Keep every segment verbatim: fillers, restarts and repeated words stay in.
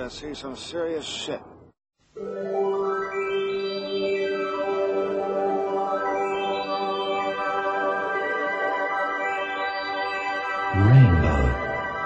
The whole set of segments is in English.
gonna see some serious shit. Rainbow.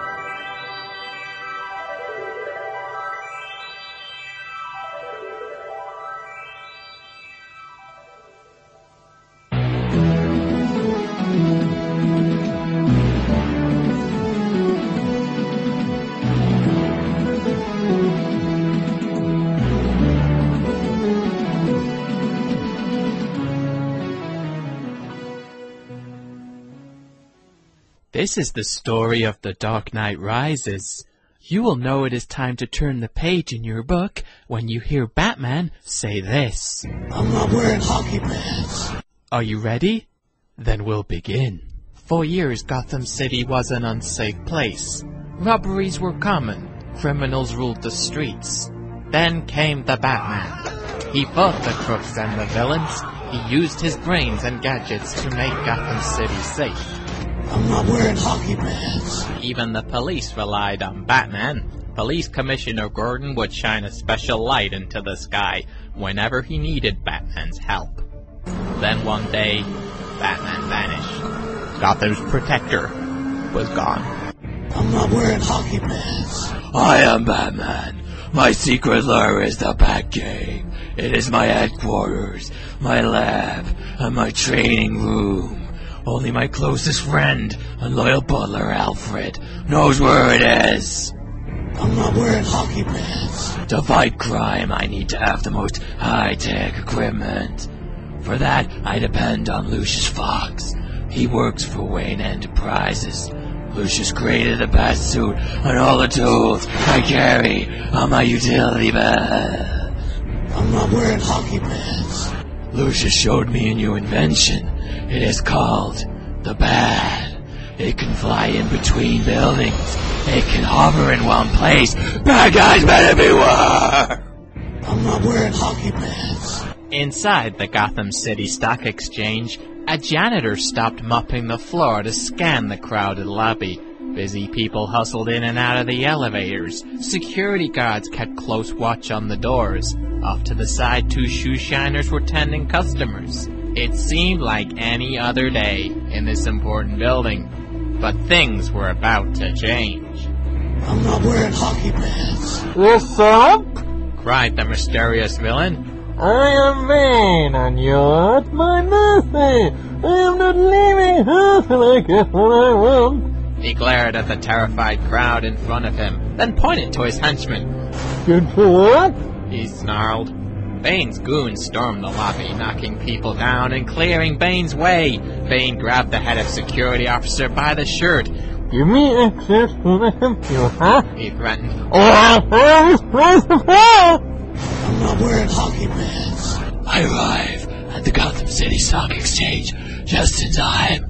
This is the story of The Dark Knight Rises. You will know it is time to turn the page in your book when you hear Batman say this. I'm not wearing hockey pads. Are you ready? Then we'll begin. For years, Gotham City was an unsafe place. Robberies were common. Criminals ruled the streets. Then came the Batman. He fought the crooks and the villains. He used his brains and gadgets to make Gotham City safe. I'm not wearing hockey pads. Even the police relied on Batman. Police Commissioner Gordon would shine a special light into the sky whenever he needed Batman's help. Then one day, Batman vanished. Gotham's protector was gone. I'm not wearing hockey pads. I am Batman. My secret lair is the Batcave. It is my headquarters, my lab, and my training room. Only my closest friend and loyal butler, Alfred, knows where it is. I'm not wearing hockey pads. To fight crime, I need to have the most high-tech equipment. For that, I depend on Lucius Fox. He works for Wayne Enterprises. Lucius created the bat suit and all the tools I carry on my utility belt. I'm not wearing hockey pads. Lucius showed me a new invention. It is called the Bat. It can fly in between buildings. It can hover in one place. Bad guys better beware! I'm not wearing hockey pads. Inside the Gotham City Stock Exchange, a janitor stopped mopping the floor to scan the crowded lobby. Busy people hustled in and out of the elevators. Security guards kept close watch on the doors. Off to the side, two shoe shiners were tending customers. It seemed like any other day in this important building, but things were about to change. I'm not wearing hockey pads. What's up? Cried the mysterious villain. I am Bane, and you're at my mercy. I am not leaving her till I get what I want. He glared at the terrified crowd in front of him, then pointed to his henchman. Good for what? He snarled. Bane's goons stormed the lobby, knocking people down and clearing Bane's way. Bane grabbed the head of security officer by the shirt. Give me access to the computer, huh? He threatened. Or I'll tear this place apart! I'm not wearing hockey pads. I arrive at the Gotham City Stock Exchange just in time.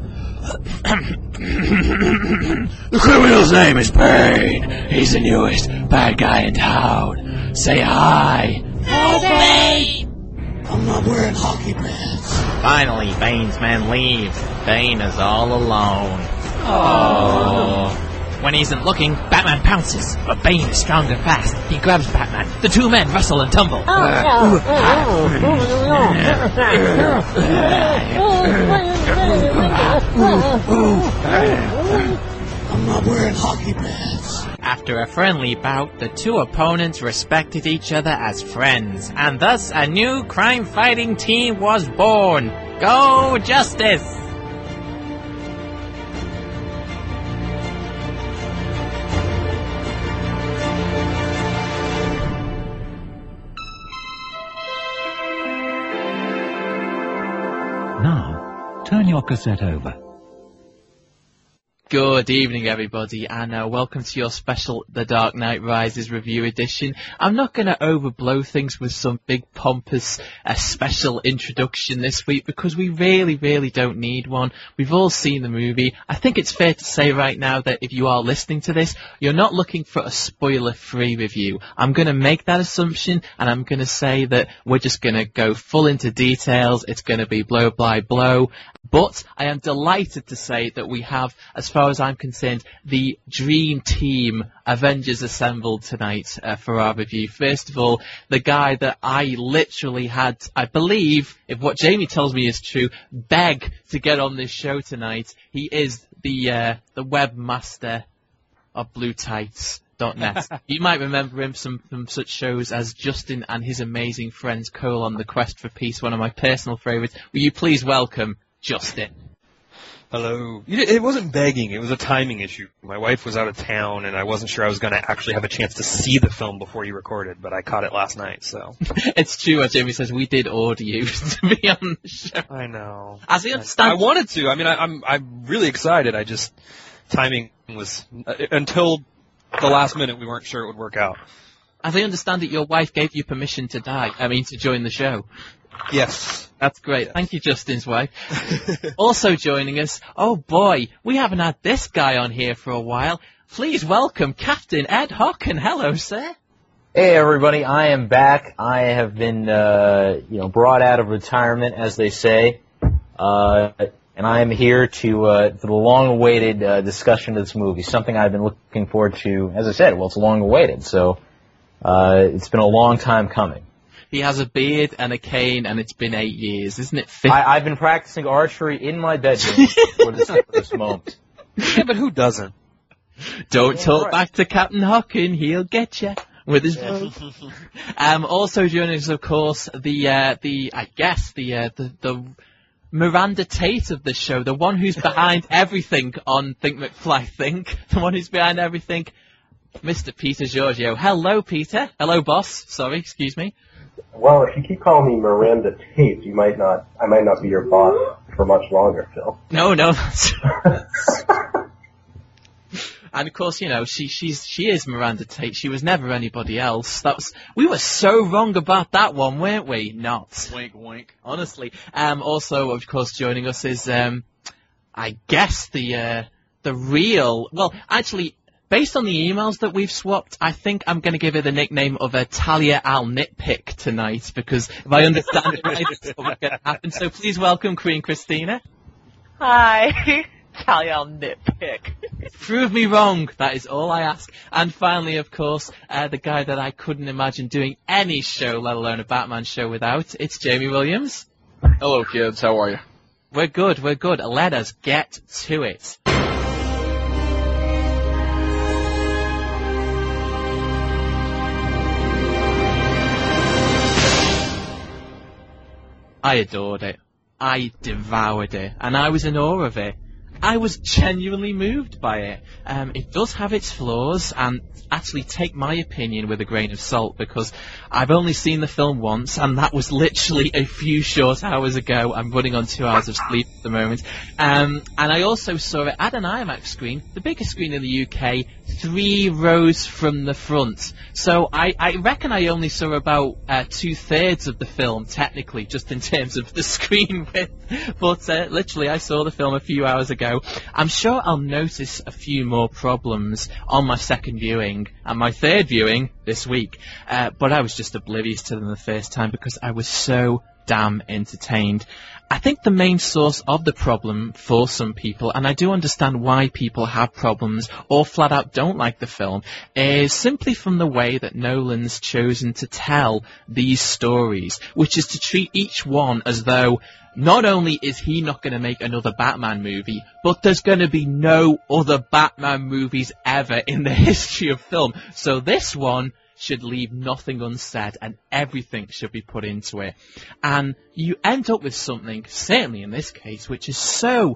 The criminal's name is Bane. He's the newest bad guy in town. Say hi. Oh, Bane! I'm not wearing hockey pads. Finally, Bane's men leave. Bane is all alone. Oh. When he isn't looking, Batman pounces, but Bane is strong and fast. He grabs Batman. The two men wrestle and tumble. I'm not wearing hockey pads. After a friendly bout, the two opponents respected each other as friends, and thus a new crime-fighting team was born. Go Justice! Now, turn your cassette over. Good evening, everybody, and uh, welcome to your special The Dark Knight Rises review edition. I'm not going to overblow things with some big pompous uh, special introduction this week because we really, really don't need one. We've all seen the movie. I think it's fair to say right now that if you are listening to this, you're not looking for a spoiler-free review. I'm going to make that assumption, and I'm going to say that we're just going to go full into details. It's going to be blow by blow. But I am delighted to say that we have, as far far as I'm concerned, the dream team Avengers assembled tonight uh, for our review. First of all, the guy that I literally had, I believe, if what Jamie tells me is true, beg to get on this show tonight. He is the uh, the webmaster of Blue Tights dot net. You might remember him from, from such shows as Justin and his amazing friends Colon, The Quest for Peace, one of my personal favourites. Will you please welcome Justin? Hello. It wasn't begging, it was a timing issue. My wife was out of town, and I wasn't sure I was going to actually have a chance to see the film before you recorded, but I caught it last night, so. It's true what Jamie says, we did order you to be on the show. I know. As I understand... I wanted to. I mean, I, I'm I'm really excited. I just... Timing was... Uh, until the last minute, we weren't sure it would work out. As I understand it, your wife gave you permission to die, I mean, to join the show. Yes. That's great. Yes. Thank you, Justin's wife. Also joining us, oh boy, we haven't had this guy on here for a while. Please welcome Captain Ed Hocken. Hello, sir. Hey everybody, I am back. I have been, uh, you know, brought out of retirement, as they say, uh, and I am here to uh, for the long-awaited uh, discussion of this movie. Something I've been looking forward to. As I said, well, it's long-awaited, so uh, it's been a long time coming. He has a beard and a cane, and it's been eight years, isn't it? Fit? I, I've been practicing archery in my bedroom for, this, for this moment. Yeah, but who doesn't? Don't Yeah, talk right. back to Captain Hocken, he'll get you with his Yeah. um, also joining us, of course, the, uh, the I guess, the, uh, the, the Miranda Tate of the show, the one who's behind everything on Think McFly Think, the one who's behind everything, Mister Peter Giorgio. Hello, Peter. Hello, boss. Sorry, excuse me. Well, if you keep calling me Miranda Tate, you might not. I might not be your boss for much longer, Phil. No, no. That's And of course, you know, she she's she is Miranda Tate. She was never anybody else. That was we were so wrong about that one, weren't we? Not. Wink, wink. Honestly. Um. Also, of course, joining us is um, I guess the uh the real. Well, actually, based on the emails that we've swapped, I think I'm going to give her the nickname of uh, Talia Al Nitpick tonight, because if I understand it right, that's what's going to happen. So please welcome Queen Christina. Hi. Talia Al Nitpick. Prove me wrong, that is all I ask. And finally, of course, uh, the guy that I couldn't imagine doing any show, let alone a Batman show, without, it's Jamie Williams. Hello, kids. How are you? We're good, we're good. Let us get to it. I adored it. I devoured it. And I was in awe of it. I was genuinely moved by it. Um, it does have its flaws, and actually take my opinion with a grain of salt, because I've only seen the film once, and that was literally a few short hours ago. I'm running on two hours of sleep at the moment. Um, and I also saw it at an IMAX screen, the biggest screen in the U K, three rows from the front. So I, I reckon I only saw about uh, two-thirds of the film, technically, just in terms of the screen width. But uh, literally, I saw the film a few hours ago. I'm sure I'll notice a few more problems on my second viewing and my third viewing this week. Uh, but I was just oblivious to them the first time because I was so damn entertained. I think the main source of the problem for some people, and I do understand why people have problems or flat out don't like the film, is simply from the way that Nolan's chosen to tell these stories, which is to treat each one as though not only is he not going to make another Batman movie, but there's going to be no other Batman movies ever in the history of film. So this one should leave nothing unsaid and everything should be put into it. And you end up with something, certainly in this case, which is so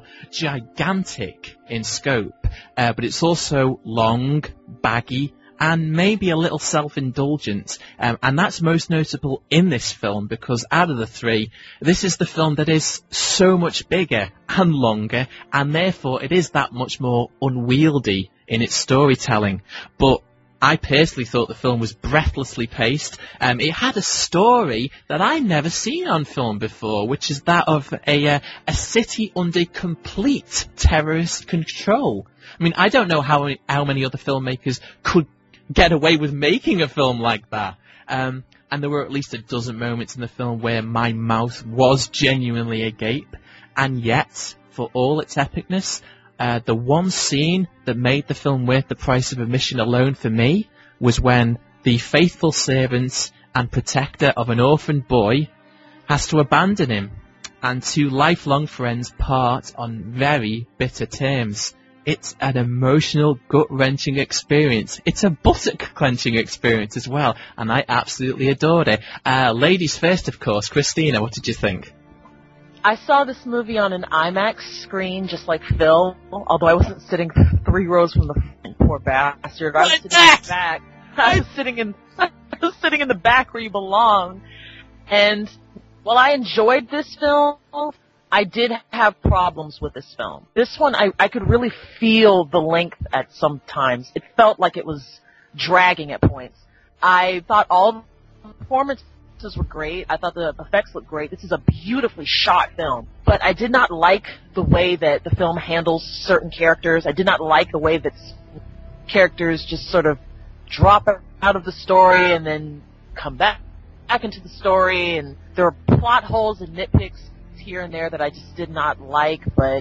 gigantic in scope, uh, but it's also long, baggy, and maybe a little self-indulgent. Um, and that's most notable in this film, because out of the three, this is the film that is so much bigger and longer, and therefore it is that much more unwieldy in its storytelling. But I personally thought the film was breathlessly paced. Um, it had a story that I'd never seen on film before, which is that of a uh, a city under complete terrorist control. I mean, I don't know how many, how many other filmmakers could get away with making a film like that. Um, and there were at least a dozen moments in the film where my mouth was genuinely agape. And yet, for all its epicness, Uh, the one scene that made the film worth the price of admission alone for me was when the faithful servant and protector of an orphaned boy has to abandon him, and two lifelong friends part on very bitter terms. It's an emotional, gut-wrenching experience. It's a buttock-clenching experience as well, and I absolutely adored it. Uh, ladies first, of course. Christina, what did you think? I saw this movie on an IMAX screen, just like Phil, although I wasn't sitting three rows from the front, poor bastard. I was sitting in the back. I was sitting in, I was sitting in the back where you belong. And while I enjoyed this film, I did have problems with this film. This one, I, I could really feel the length at some times. It felt like it was dragging at points. I thought all the performances were great. I thought the effects looked great. This is a beautifully shot film. But I did not like the way that the film handles certain characters. I did not like the way that characters just sort of drop out of the story and then come back, back into the story. And there are plot holes and nitpicks here and there that I just did not like. But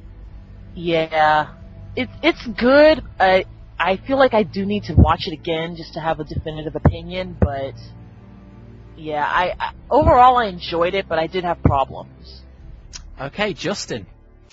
yeah, it's it's good. I I feel like I do need to watch it again just to have a definitive opinion. But yeah, I, I overall I enjoyed it, but I did have problems. Okay, Justin.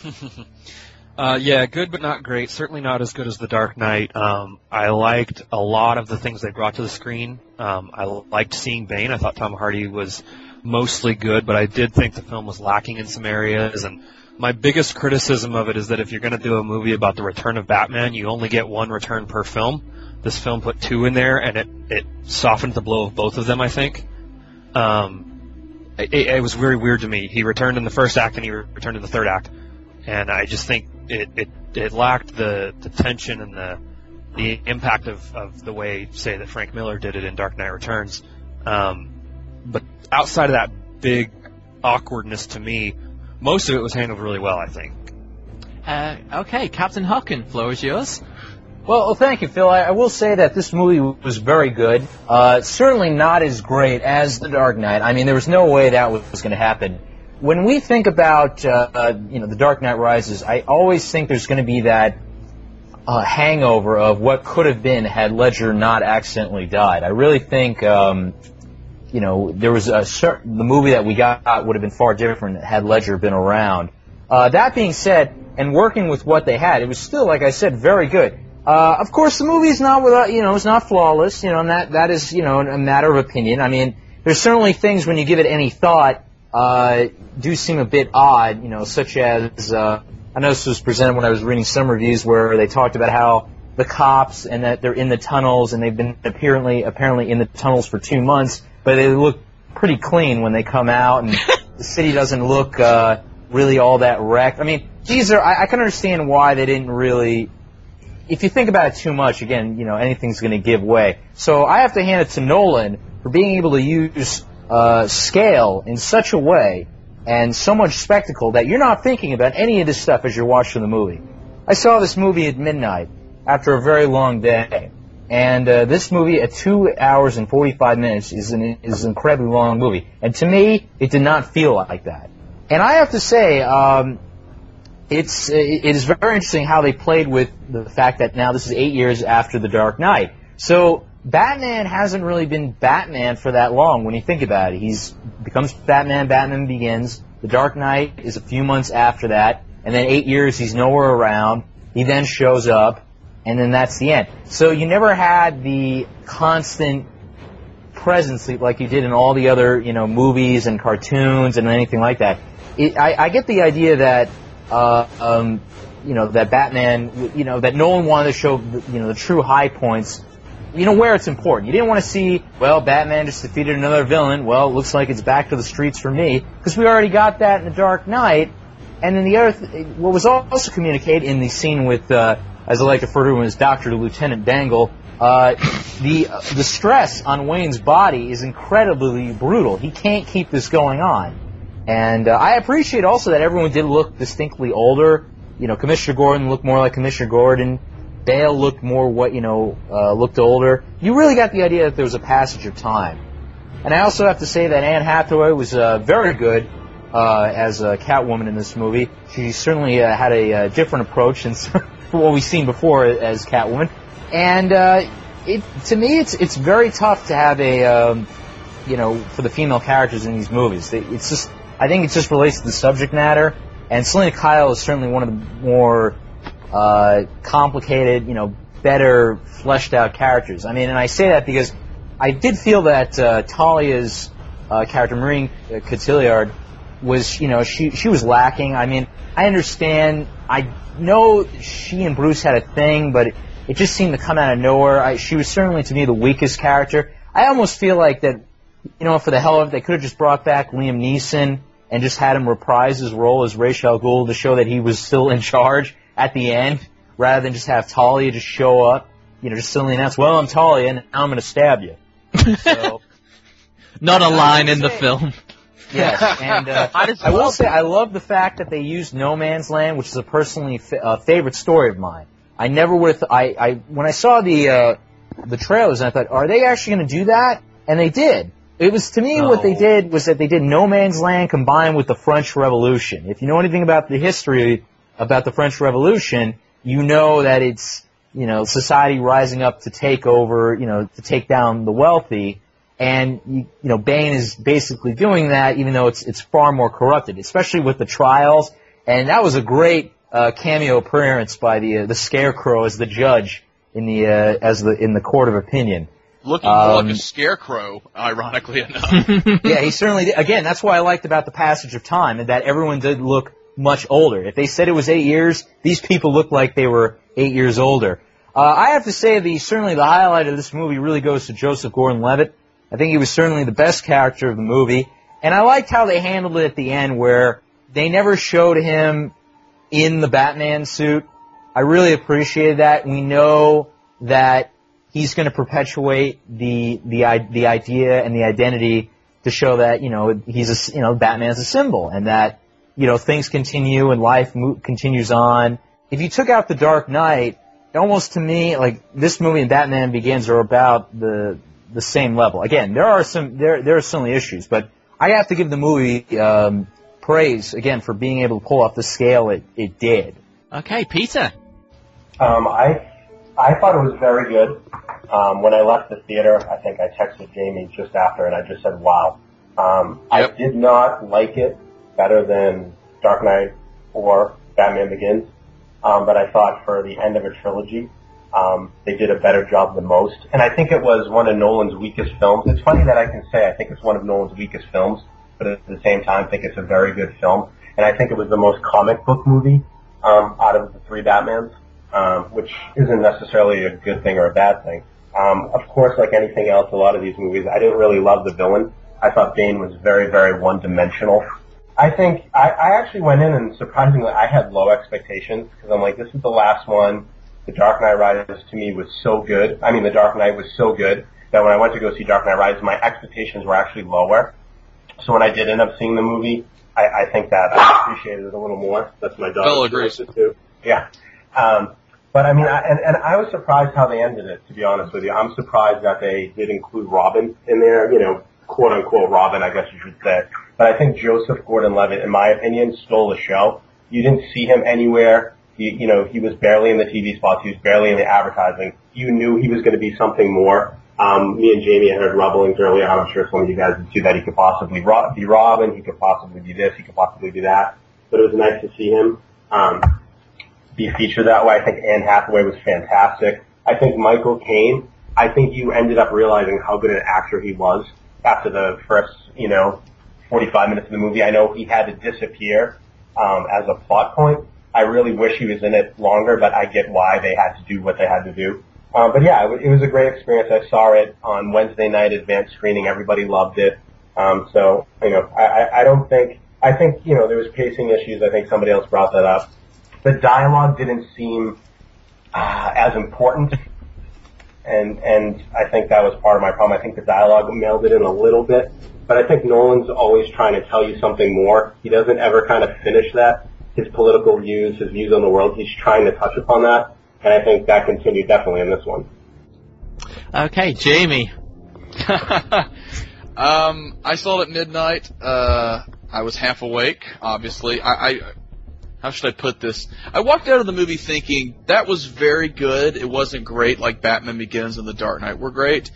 uh, yeah, good but not great. Certainly not as good as The Dark Knight. Um, I liked a lot of the things they brought to the screen. Um, I liked seeing Bane. I thought Tom Hardy was mostly good, but I did think the film was lacking in some areas. And my biggest criticism of it is that if you're going to do a movie about the return of Batman, you only get one return per film. This film put two in there, and it, it softened the blow of both of them, I think. Um, it, it was very weird to me. He returned in the first act and he re- returned in the third act, and I just think it it, it lacked the, the tension and the the impact of, of the way, say, that Frank Miller did it in Dark Knight Returns. Um, but outside of that big awkwardness to me, most of it was handled really well, I think. Uh, okay, Captain Hawken, floor is yours. Well, well, thank you, Phil. I, I will say that this movie was very good. Uh, certainly not as great as The Dark Knight. I mean, there was no way that was, was going to happen. When we think about, uh, uh, you know, The Dark Knight Rises, I always think there's going to be that uh, hangover of what could have been had Ledger not accidentally died. I really think, um, you know, there was a certain, the movie that we got would have been far different had Ledger been around. Uh, that being said, and working with what they had, it was still, like I said, very good. Uh, of course, the movie is not without, you know, it's not flawless, you know, and that, that is, you know, a matter of opinion. I mean, there's certainly things when you give it any thought, uh, do seem a bit odd, you know, such as, uh, I know this was presented when I was reading some reviews where they talked about how the cops and that they're in the tunnels and they've been apparently, apparently in the tunnels for two months, but they look pretty clean when they come out and the city doesn't look, uh, really all that wrecked. I mean, these are, I, I can understand why they didn't really. If you think about it too much, again, you know, anything's going to give way. So I have to hand it to Nolan for being able to use uh, scale in such a way and so much spectacle that you're not thinking about any of this stuff as you're watching the movie. I saw this movie at midnight after a very long day, and uh, this movie at two hours and forty-five minutes is an is an incredibly long movie. And to me, it did not feel like that. And I have to say. Um, It's it is very interesting how they played with the fact that now this is eight years after The Dark Knight. So Batman hasn't really been Batman for that long when you think about it. He's becomes Batman, Batman Begins. The Dark Knight is a few months after that, and then eight years he's nowhere around. He then shows up, and then that's the end. So you never had the constant presence like you did in all the other, you know, movies and cartoons and anything like that. It, I, I get the idea that. Uh, um, you know, that Batman, you know, that Nolan wanted to show, you know, the true high points, you know, where it's important. You didn't want to see, well, Batman just defeated another villain. Well, it looks like it's back to the streets for me. Because we already got that in The Dark Knight. And then the other, th- what was also communicated in the scene with, uh, as I like to refer to him as Doctor Lieutenant Dangle, uh, the, uh, the stress on Wayne's body is incredibly brutal. He can't keep this going on. And uh, I appreciate also that everyone did look distinctly older. You know, Commissioner Gordon looked more like Commissioner Gordon. Bale looked more what you know uh, looked older. You really got the idea that there was a passage of time. And I also have to say that Anne Hathaway was uh, very good. uh, as a Catwoman in this movie. She certainly uh, had a uh, different approach than what we've seen before as Catwoman. And uh, it, to me, it's it's very tough to have a, um, you know, for the female characters in these movies. It's just, I think it just relates to the subject matter. And Selena Kyle is certainly one of the more uh, complicated, you know, better fleshed out characters. I mean, and I say that because I did feel that uh, Talia's uh, character, Maureen Cotillard, was, you know, she she was lacking. I mean, I understand. I know she and Bruce had a thing, but it, it just seemed to come out of nowhere. I, she was certainly, to me, the weakest character. I almost feel like that, you know, for the hell of it, they could have just brought back Liam Neeson and just had him reprise his role as Ra's al Ghul to show that he was still in charge at the end, rather than just have Talia just show up, you know, just suddenly announce, well, I'm Talia, and now I'm going to stab you. So, Not a line in the film. Yes, and uh, I will say I love the fact that they used No Man's Land, which is a personally fa- uh, favorite story of mine. I never would have. Th- I, I when I saw the uh, the trailers, I thought, are they actually going to do that? And they did. It was, to me, No. what they did was that they did No Man's Land combined with the French Revolution. If you know anything about the history about the French Revolution, you know that it's, you know, society rising up to take over, you know, to take down the wealthy. And, you, you know, Bane is basically doing that, even though it's it's far more corrupted, especially with the trials. And that was a great uh, cameo appearance by the uh, the Scarecrow as the judge in the uh, as the in the court of opinion. Looking more Um, like a scarecrow, ironically enough. Yeah, he certainly did. Again, that's what I liked about the passage of time, and that everyone did look much older. If they said it was eight years, these people looked like they were eight years older. Uh, I have to say, the certainly the highlight of this movie really goes to Joseph Gordon-Levitt. I think he was certainly the best character of the movie, and I liked how they handled it at the end, where they never showed him in the Batman suit. I really appreciated that. We know that he's going to perpetuate the the the idea and the identity to show that, you know, he's a, you know, Batman's a symbol, and that, you know, things continue and life mo- continues on. If you took out The Dark Knight, almost to me, like, this movie and Batman Begins are about the the same level. Again, there are some there there are certainly issues, but I have to give the movie um, praise again for being able to pull off the scale it it did. Okay, Peter. Um, I I thought it was very good. Um, when I left the theater, I think I texted Jamie just after, and I just said, "Wow." Um, Yep. I did not like it better than Dark Knight or Batman Begins, um, but I thought for the end of a trilogy, um, they did a better job than most. And I think it was one of Nolan's weakest films. It's funny that I can say I think it's one of Nolan's weakest films, but at the same time, I think it's a very good film. And I think it was the most comic book movie um, out of the three Batmans, um, which isn't necessarily a good thing or a bad thing. Um, of course, like anything else, a lot of these movies, I didn't really love the villain. I thought Bane was very, very one-dimensional. I think, I, I actually went in and surprisingly, I had low expectations because I'm like, this is the last one. The Dark Knight Rises to me was so good. I mean, The Dark Knight was so good that when I went to go see Dark Knight Rises, my expectations were actually lower. So when I did end up seeing the movie, I, I think that I appreciated it a little more. That's my dog. Phil agrees. Too. Yeah. Um, But I mean, I, and, and I was surprised how they ended it, to be honest with you. I'm surprised that they did include Robin in there, you know, quote unquote Robin, I guess you should say. But I think Joseph Gordon-Levitt, in my opinion, stole the show. You didn't see him anywhere. He, you know, he was barely in the T V spots. He was barely in the advertising. You knew he was going to be something more. Um, me and Jamie had heard rumblings earlier. I'm sure some of you guys would see that he could possibly ro- be Robin. He could possibly be this. He could possibly be that. But it was nice to see him. Um, be featured that way. I think Anne Hathaway was fantastic. I think Michael Caine, I think you ended up realizing how good an actor he was after the first, you know, forty-five minutes of the movie. I know he had to disappear um, as a plot point. I really wish he was in it longer, but I get why they had to do what they had to do. Um, but yeah, it, it was a great experience. I saw it on Wednesday night advanced screening. Everybody loved it. Um, so, you know, I, I, I don't think, I think, you know, there was pacing issues. I think somebody else brought that up. The dialogue didn't seem uh, as important, and and I think that was part of my problem. I think the dialogue mailed it in a little bit, but I think Nolan's always trying to tell you something more. He doesn't ever kind of finish that. His political views, his views on the world, he's trying to touch upon that, and I think that continued definitely in this one. Okay, Jamie. um, I saw it at midnight. Uh, I was half awake, obviously. I, I how should I put this? I walked out of the movie thinking that was very good. It wasn't great like Batman Begins and The Dark Knight were great,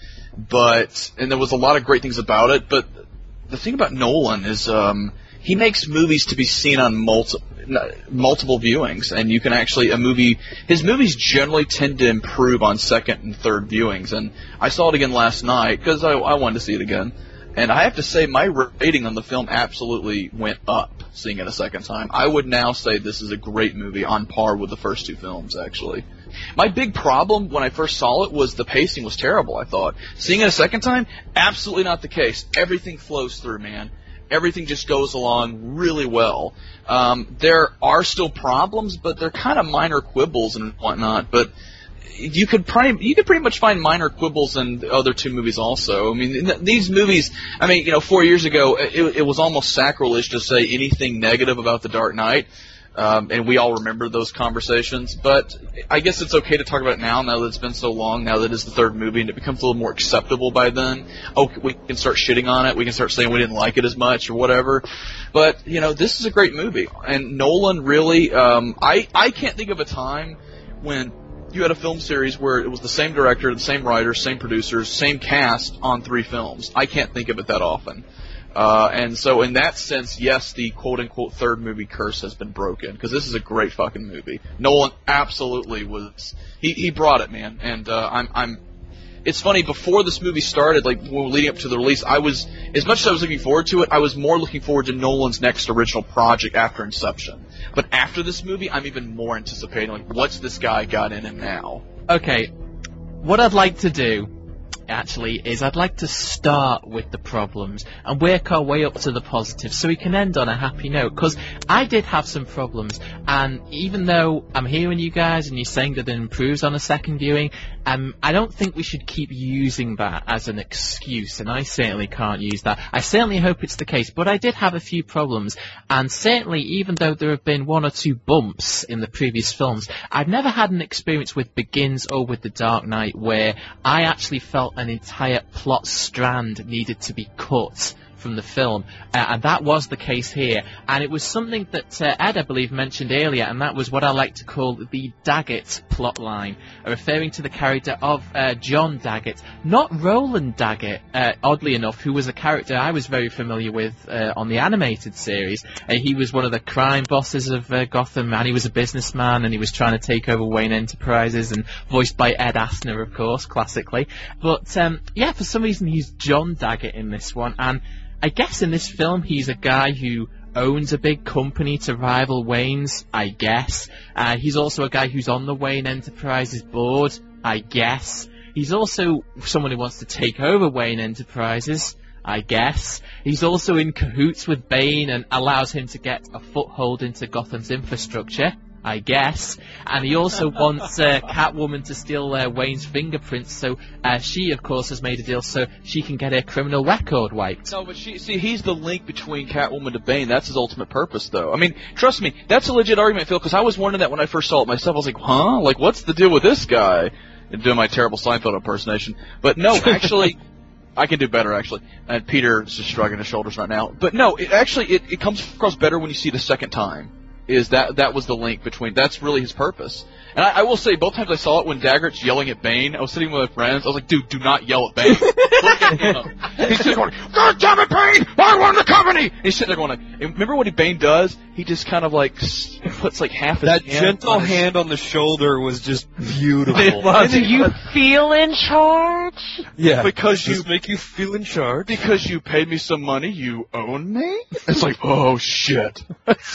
but and there was a lot of great things about it. But the thing about Nolan is um, he makes movies to be seen on multi- multiple viewings, and you can actually a movie. His movies generally tend to improve on second and third viewings, and I saw it again last night because I, I wanted to see it again. And I have to say, my rating on the film absolutely went up seeing it a second time. I would now say this is a great movie on par with the first two films, actually. My big problem when I first saw it was the pacing was terrible, I thought. Seeing it a second time, absolutely not the case. Everything flows through, man. Everything just goes along really well. Um, there are still problems, but they're kind of minor quibbles and whatnot, but you could pretty, you could pretty much find minor quibbles in the other two movies also. I mean, th- these movies, I mean, you know, four years ago, it, it was almost sacrilege to say anything negative about The Dark Knight, um, and we all remember those conversations, but I guess it's okay to talk about it now, now that it's been so long, now that it's the third movie, and it becomes a little more acceptable by then. Oh, we can start shitting on it, we can start saying we didn't like it as much, or whatever, but, you know, this is a great movie, and Nolan really, um, I, I can't think of a time when you had a film series where it was the same director, the same writers, same producers, same cast on three films. I can't think of it that often. Uh, and so in that sense, yes, the quote-unquote third movie curse has been broken, because this is a great fucking movie. Nolan absolutely was, he, he brought it, man, and uh, I'm, I'm, it's funny, before this movie started, like, when we were leading up to the release, I was, as much as I was looking forward to it, I was more looking forward to Nolan's next original project after Inception. But after this movie, I'm even more anticipating, like, what's this guy got in him now? Okay, what I'd like to do, actually, is I'd like to start with the problems and work our way up to the positives so we can end on a happy note, because I did have some problems, and even though I'm hearing you guys and you're saying that it improves on a second viewing, um, I don't think we should keep using that as an excuse, and I certainly can't use that. I certainly hope it's the case, but I did have a few problems, and certainly even though there have been one or two bumps in the previous films, I've never had an experience with Begins or with The Dark Knight where I actually felt an entire plot strand needed to be cut from the film, uh, and that was the case here, and it was something that uh, Ed, I believe, mentioned earlier, and that was what I like to call the Daggett plotline, uh, referring to the character of uh, John Daggett, not Roland Daggett, uh, oddly enough, who was a character I was very familiar with uh, on the animated series. Uh, he was one of the crime bosses of uh, Gotham, and he was a businessman, and he was trying to take over Wayne Enterprises, and voiced by Ed Asner, of course, classically. But, um, yeah, for some reason he's John Daggett in this one, and I guess in this film he's a guy who owns a big company to rival Wayne's, I guess. Uh, he's also a guy who's on the Wayne Enterprises board, I guess. He's also someone who wants to take over Wayne Enterprises, I guess. He's also in cahoots with Bane and allows him to get a foothold into Gotham's infrastructure, I guess. And he also wants uh, Catwoman to steal uh, Wayne's fingerprints, so uh, she, of course, has made a deal so she can get her criminal record wiped. No, but she, see, he's the link between Catwoman to Bane. That's his ultimate purpose, though. I mean, trust me, that's a legit argument, Phil, because I was wondering that when I first saw it myself. I was like, huh? Like, what's the deal with this guy? And doing my terrible Seinfeld impersonation. But no, actually... I can do better, actually. And Peter's just shrugging his shoulders right now. But no, it actually, it, it comes across better when you see it a second time. Is that that was the link between, that's really his purpose. And I, I will say, both times I saw it when Daggert's yelling at Bane, I was sitting with my friends, I was like, dude, do not yell at Bane. Look at him. He's sitting going, God damn it, Bane! I run the company! And he's sitting there going like, and remember what Bane does? He just kind of like, puts like half his That hand gentle on his... hand on the shoulder was just beautiful. Do you feel in charge? Yeah. Because Does you this make you feel in charge? Because you paid me some money, you own me? It's like, oh shit.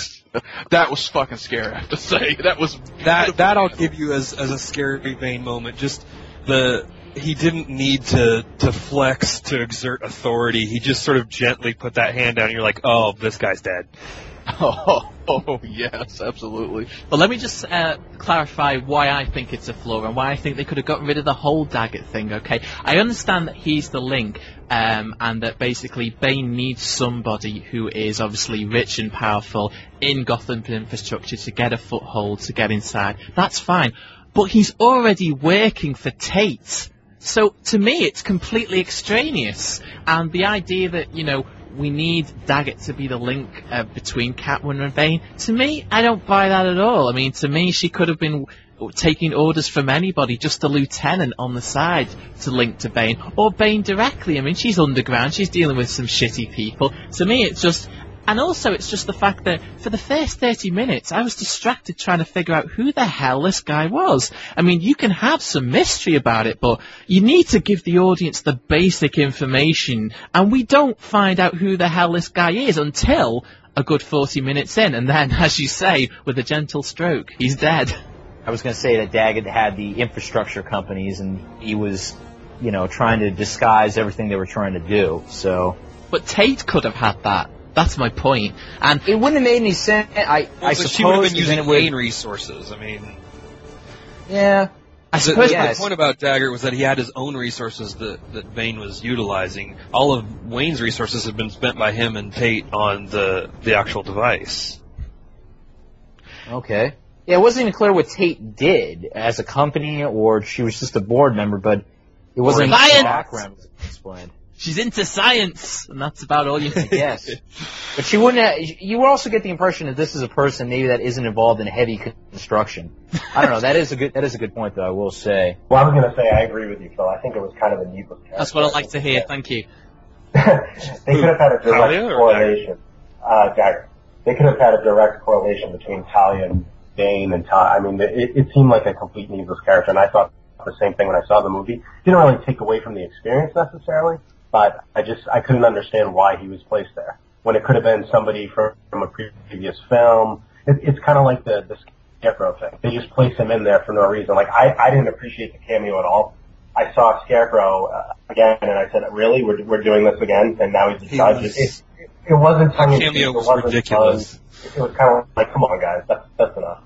That was fucking scary, I have to say. That was that that I'll give you as as a scary Bane moment. Just the he didn't need to to flex to exert authority. He just sort of gently put that hand down and you're like, oh, this guy's dead. Oh, oh yes, absolutely. Well, let me just uh, clarify why I think it's a flaw and why I think they could have gotten rid of the whole Daggett thing, okay? I understand that he's the link, um, and that basically Bane needs somebody who is obviously rich and powerful in Gotham infrastructure to get a foothold, to get inside. That's fine. But he's already working for Tate. So, to me, it's completely extraneous. And the idea that, you know, we need Daggett to be the link uh, between Catwoman and Bane. To me, I don't buy that at all. I mean, to me, she could have been taking orders from anybody, just a lieutenant on the side to link to Bane, or Bane directly. I mean, she's underground, she's dealing with some shitty people. To me, it's just... And also, it's just the fact that for the first thirty minutes, I was distracted trying to figure out who the hell this guy was. I mean, you can have some mystery about it, but you need to give the audience the basic information, and we don't find out who the hell this guy is until a good forty minutes in, and then, as you say, with a gentle stroke, he's dead. I was going to say that Daggett had the infrastructure companies, and he was, you know, trying to disguise everything they were trying to do, so... But Tate could have had that. That's my point. And it wouldn't have made any sense. I, well, I so suppose she would have been using would... Wayne resources. I mean... Yeah. I the, suppose the, yes. the point about Daggett was that he had his own resources that, that Bane was utilizing. All of Wayne's resources had been spent by him and Tate on the, the actual device. Okay. Yeah, it wasn't even clear what Tate did as a company, or she was just a board member, but it wasn't Science! the background was explained. she's into science, and that's about all you need. Yes. But she wouldn't have, you also get the impression that this is a person maybe that isn't involved in heavy construction. I don't know, that is a good, that is a good point though, I will say. Well, I was going to say, I agree with you, Phil. I think it was kind of a needless character. That's what I'd like to hear, thank you. They could have had a direct Talia or correlation. Uh, Dagger. They could have had a direct correlation between Talia and Bane and Talia. I mean, it, it seemed like a complete needless character, and I thought the same thing when I saw the movie. Didn't really take away from the experience necessarily, but I just, I couldn't understand why he was placed there. When it could have been somebody from, from a previous film. It, it's kind of like the, the Scarecrow thing. They just place him in there for no reason. Like, I, I didn't appreciate the cameo at all. I saw Scarecrow uh, again, and I said, really? We're, we're doing this again? And now he's the He judge? was- It, it, it wasn't tongue in cheek. cameo It was wasn't ridiculous. fun. It was kind of like, come on, guys. That's, that's enough.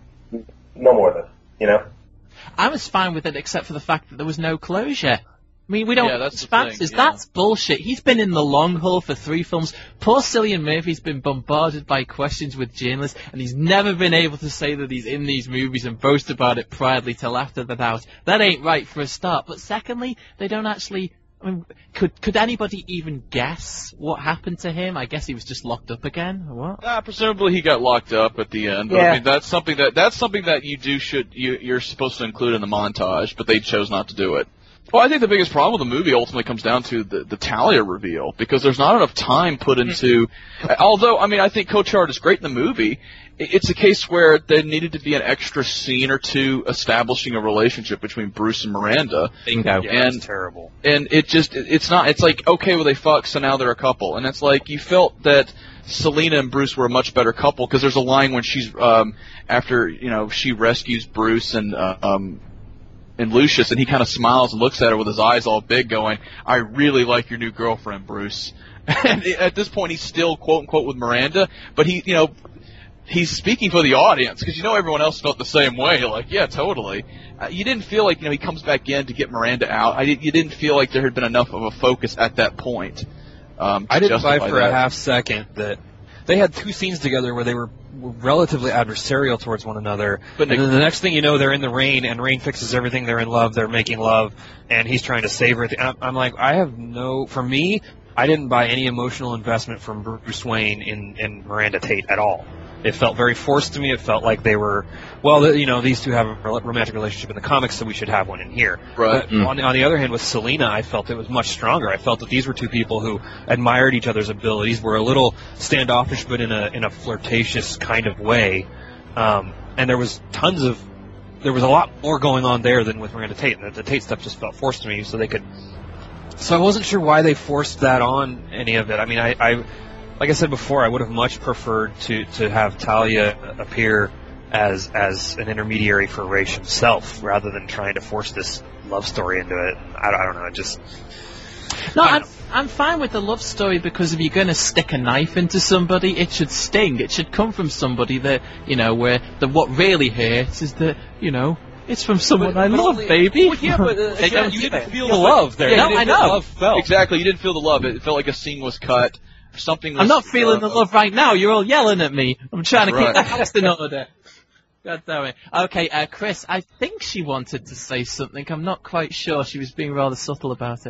No more of this, you know? I was fine with it except for the fact that there was no closure. I mean, we don't... Yeah, that's the Francis, thing, yeah. that's bullshit. He's been in the long haul for three films. Poor Cillian Murphy's been bombarded by questions with journalists, and he's never been able to say that he's in these movies and boast about it proudly till after they're out. That ain't right for a start. But secondly, they don't actually... I mean, could could anybody even guess what happened to him? I guess he was just locked up again, or what? Uh, presumably he got locked up at the end. But Yeah. I mean, that's something that that's something that you do should you, you're supposed to include in the montage, but they chose not to do it. Well, I think the biggest problem with the movie ultimately comes down to the, the Talia reveal, because there's not enough time put into... although, I mean, I think Cochard is great in the movie, it's a case where there needed to be an extra scene or two establishing a relationship between Bruce and Miranda. Bingo. Yeah, And- that's terrible. And it just, it's not, it's like, okay, well, they fuck, so now they're a couple. And it's like, you felt that Selena and Bruce were a much better couple, because there's a line when she's, um, after, you know, she rescues Bruce and, uh, um, and Lucius, and he kind of smiles and looks at her with his eyes all big going, I really like your new girlfriend, Bruce. And at this point, he's still, quote-unquote, with Miranda, but he, you know, he's speaking for the audience, because you know everyone else felt the same way. Like, yeah, totally. Uh, you didn't feel like, you know, he comes back in to get Miranda out. I did, you didn't feel like there had been enough of a focus at that point. Um, to I didn't buy justify for that. a half second that they had two scenes together where they were were relatively adversarial towards one another. But and Nick- then the next thing you know, they're in the rain, and Rain fixes everything. They're in love. They're making love, and he's trying to save her. I'm, I'm like, I have no. For me, I didn't buy any emotional investment from Bruce Wayne in, in Miranda Tate at all. It felt very forced to me. It felt like they were, well, you know, these two have a romantic relationship in the comics, so we should have one in here. Right. But on, on the other hand, with Selena, I felt it was much stronger. I felt that these were two people who admired each other's abilities, were a little standoffish, but in a in a flirtatious kind of way. Um, and there was tons of, there was a lot more going on there than with Miranda Tate. And the Tate stuff just felt forced to me, so they could. So I wasn't sure why they forced that on any of it. I mean, I. I Like I said before, I would have much preferred to, to have Talia appear as as an intermediary for Ra's himself, rather than trying to force this love story into it. I, I don't know, it just... No, I I'm, don't I'm fine with the love story, because if you're going to stick a knife into somebody, it should sting. It should come from somebody that, you know, where the, what really hurts is that, you know, it's from someone I but love, only- baby. Well, yeah, but uh, They yeah, don't you do didn't that. feel Yeah, the but- love there. Yeah, You no, didn't I feel the know. love felt. Exactly, you didn't feel the love. It felt like a scene was cut. Something was, I'm not feeling uh, the love right now. You're all yelling at me. I'm trying to keep Right. the house in order. God damn it. Okay, uh, Chris, I think she wanted to say something. I'm not quite sure. She was being rather subtle about it.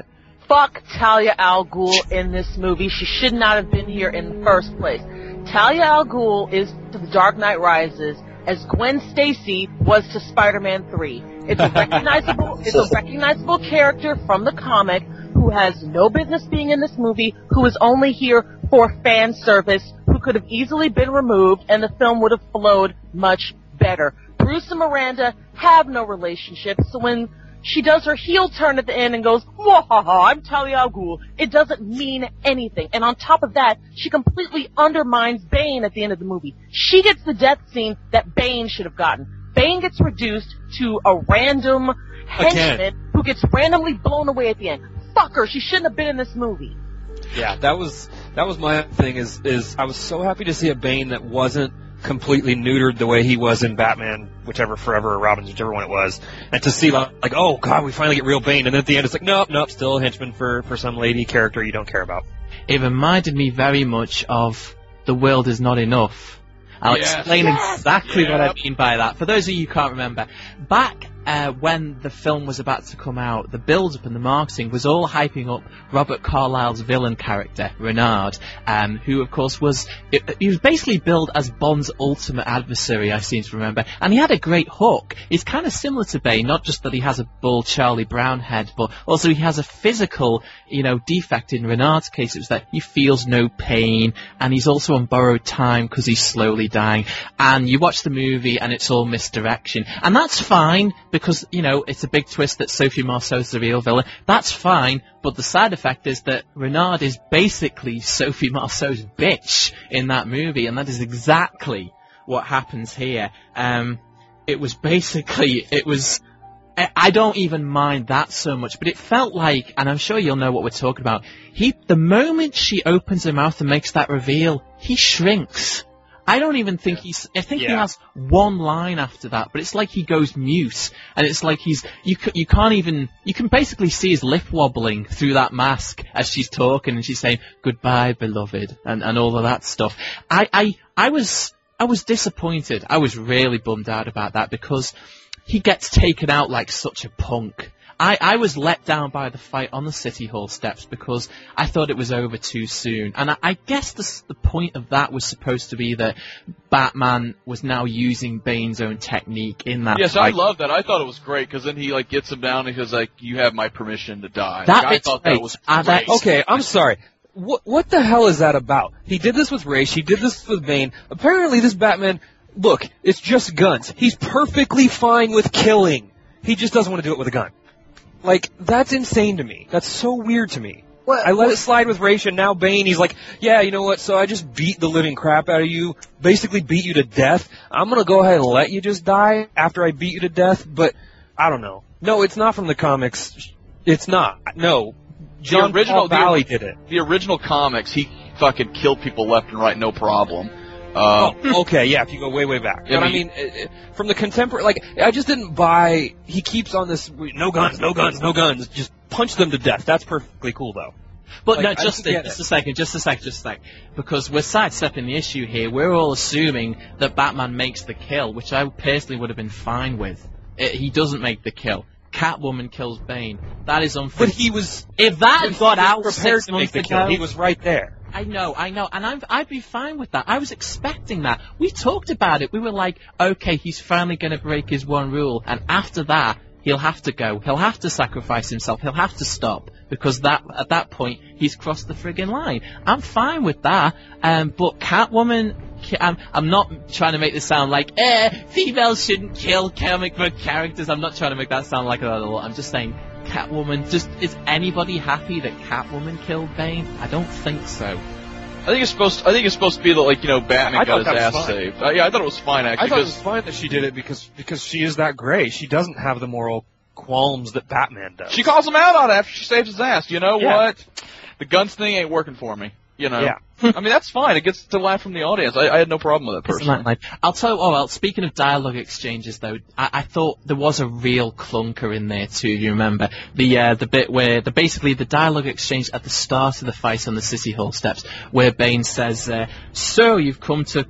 Fuck Talia al Ghul in this movie. She should not have been here in the first place. Talia al Ghul is to The Dark Knight Rises as Gwen Stacy was to Spider-Man three. It's a recognizable, it's a recognizable character from the comic who has no business being in this movie, who is only here for fan service, who could have easily been removed, and the film would have flowed much better. Bruce and Miranda have no relationship, so when she does her heel turn at the end and goes, "Wahaha, I'm Talia al Ghul," it doesn't mean anything. And on top of that, she completely undermines Bane at the end of the movie. She gets the death scene that Bane should have gotten. Bane gets reduced to a random henchman Again. who gets randomly blown away at the end. Fuck her, she shouldn't have been in this movie. Yeah, that was that was my thing. Is is I was so happy to see a Bane that wasn't completely neutered the way he was in Batman, whichever Forever or Robins, whichever one it was, and to see like, like, oh god, we finally get real Bane, and then at the end it's like, nope, nope, still a henchman for for some lady character you don't care about. It reminded me very much of The World Is Not Enough. I'll Yes. explain Yes. exactly what I Yep. mean by that. For those of you who can't remember, back uh, when the film was about to come out, the build-up and the marketing was all hyping up Robert Carlyle's villain character, Renard, um, who, of course, was it, he was basically billed as Bond's ultimate adversary, I seem to remember. And he had a great hook. He's kind of similar to Bane, not just that he has a bald Charlie Brown head, but also he has a physical, you know, defect. In Renard's case, it was that he feels no pain, and he's also on borrowed time because he's slowly dying. And you watch the movie and it's all misdirection. And that's fine, because, you know, it's a big twist that Sophie Marceau's the real villain. That's fine, but the side effect is that Renard is basically Sophie Marceau's bitch in that movie, and that is exactly what happens here. Um, it was basically, it was... I I don't even mind that so much, but it felt like, and I'm sure you'll know what we're talking about, he, the moment she opens her mouth and makes that reveal, he shrinks. I don't even think he's, I think he Yeah. has one line after that, but it's like he goes mute, and it's like he's, you, c- you can't even, you can basically see his lip wobbling through that mask as she's talking, and she's saying, "Goodbye, beloved," and, and all of that stuff. I, I, I was, I was disappointed. I was really bummed out about that, because he gets taken out like such a punk. I, I was let down by the fight on the City Hall steps because I thought it was over too soon. And I, I guess the, the point of that was supposed to be that Batman was now using Bane's own technique in that Yes, fight. I love that. I thought it was great because then he like gets him down and he's like, "You have my permission to die." That Like, I bit's thought great. that was Uh, great. that- Okay, I'm sorry. What what the hell is that about? He did this with Ra's, he did this with Bane. Apparently this Batman, look, it's just guns. He's perfectly fine with killing. He just doesn't want to do it with a gun. Like, that's insane to me. That's so weird to me. What? I let it slide with Ra's, and now Bane, he's like, yeah, you know what, so I just beat the living crap out of you, basically beat you to death. I'm gonna go ahead and let you just die after I beat you to death, but I don't know. No, it's not from the comics. It's not. No. John the original Paul Valley the, did it. The original comics, he fucking killed people left and right, no problem. Uh, Oh, okay, yeah, if you go way, way back. Yeah, but I but mean, uh, uh, from the contemporary, like, I just didn't buy, he keeps on this, no guns, no guns, no guns, just punch them to death. That's perfectly cool, though. But Like, no, I just, don't a, get just it. a second, just a second, just a second. Because we're sidestepping the issue here. We're all assuming that Batman makes the kill, which I personally would have been fine with. It, he doesn't make the kill. Catwoman kills Bane. That is unfair. But he was, If that but had he got was out prepared six to make months the ago, kill. He was right there. I know, I know, and I'm, I'd be fine with that. I was expecting that. We talked about it. We were like, okay, he's finally going to break his one rule, and after that, he'll have to go. He'll have to sacrifice himself. He'll have to stop, because that at that point, he's crossed the friggin' line. I'm fine with that, um, but Catwoman... I'm, I'm not trying to make this sound like, eh, females shouldn't kill comic book characters. I'm not trying to make that sound like that at all. I'm just saying, Catwoman, just, is anybody happy that Catwoman killed Bane? I don't think so. I think it's supposed. I think it's supposed to be that, like, you know, Batman I got his thought that ass was fine. saved. Uh, yeah, I thought it was fine actually. I thought it 'cause- was fine that she did it because, because she is that great. She doesn't have the moral qualms that Batman does. She calls him out on it after she saves his ass. You know Yeah. what? The guns thing ain't working for me. You know. Yeah. I mean, that's fine. It gets to laugh from the audience. I, I had no problem with it Isn't personally. that nice? I'll tell you, oh well, speaking of dialogue exchanges though, I, I thought there was a real clunker in there too, you remember? The uh, the bit where, the basically the dialogue exchange at the start of the fight on the City Hall steps, where Bane says, uh, so you've come to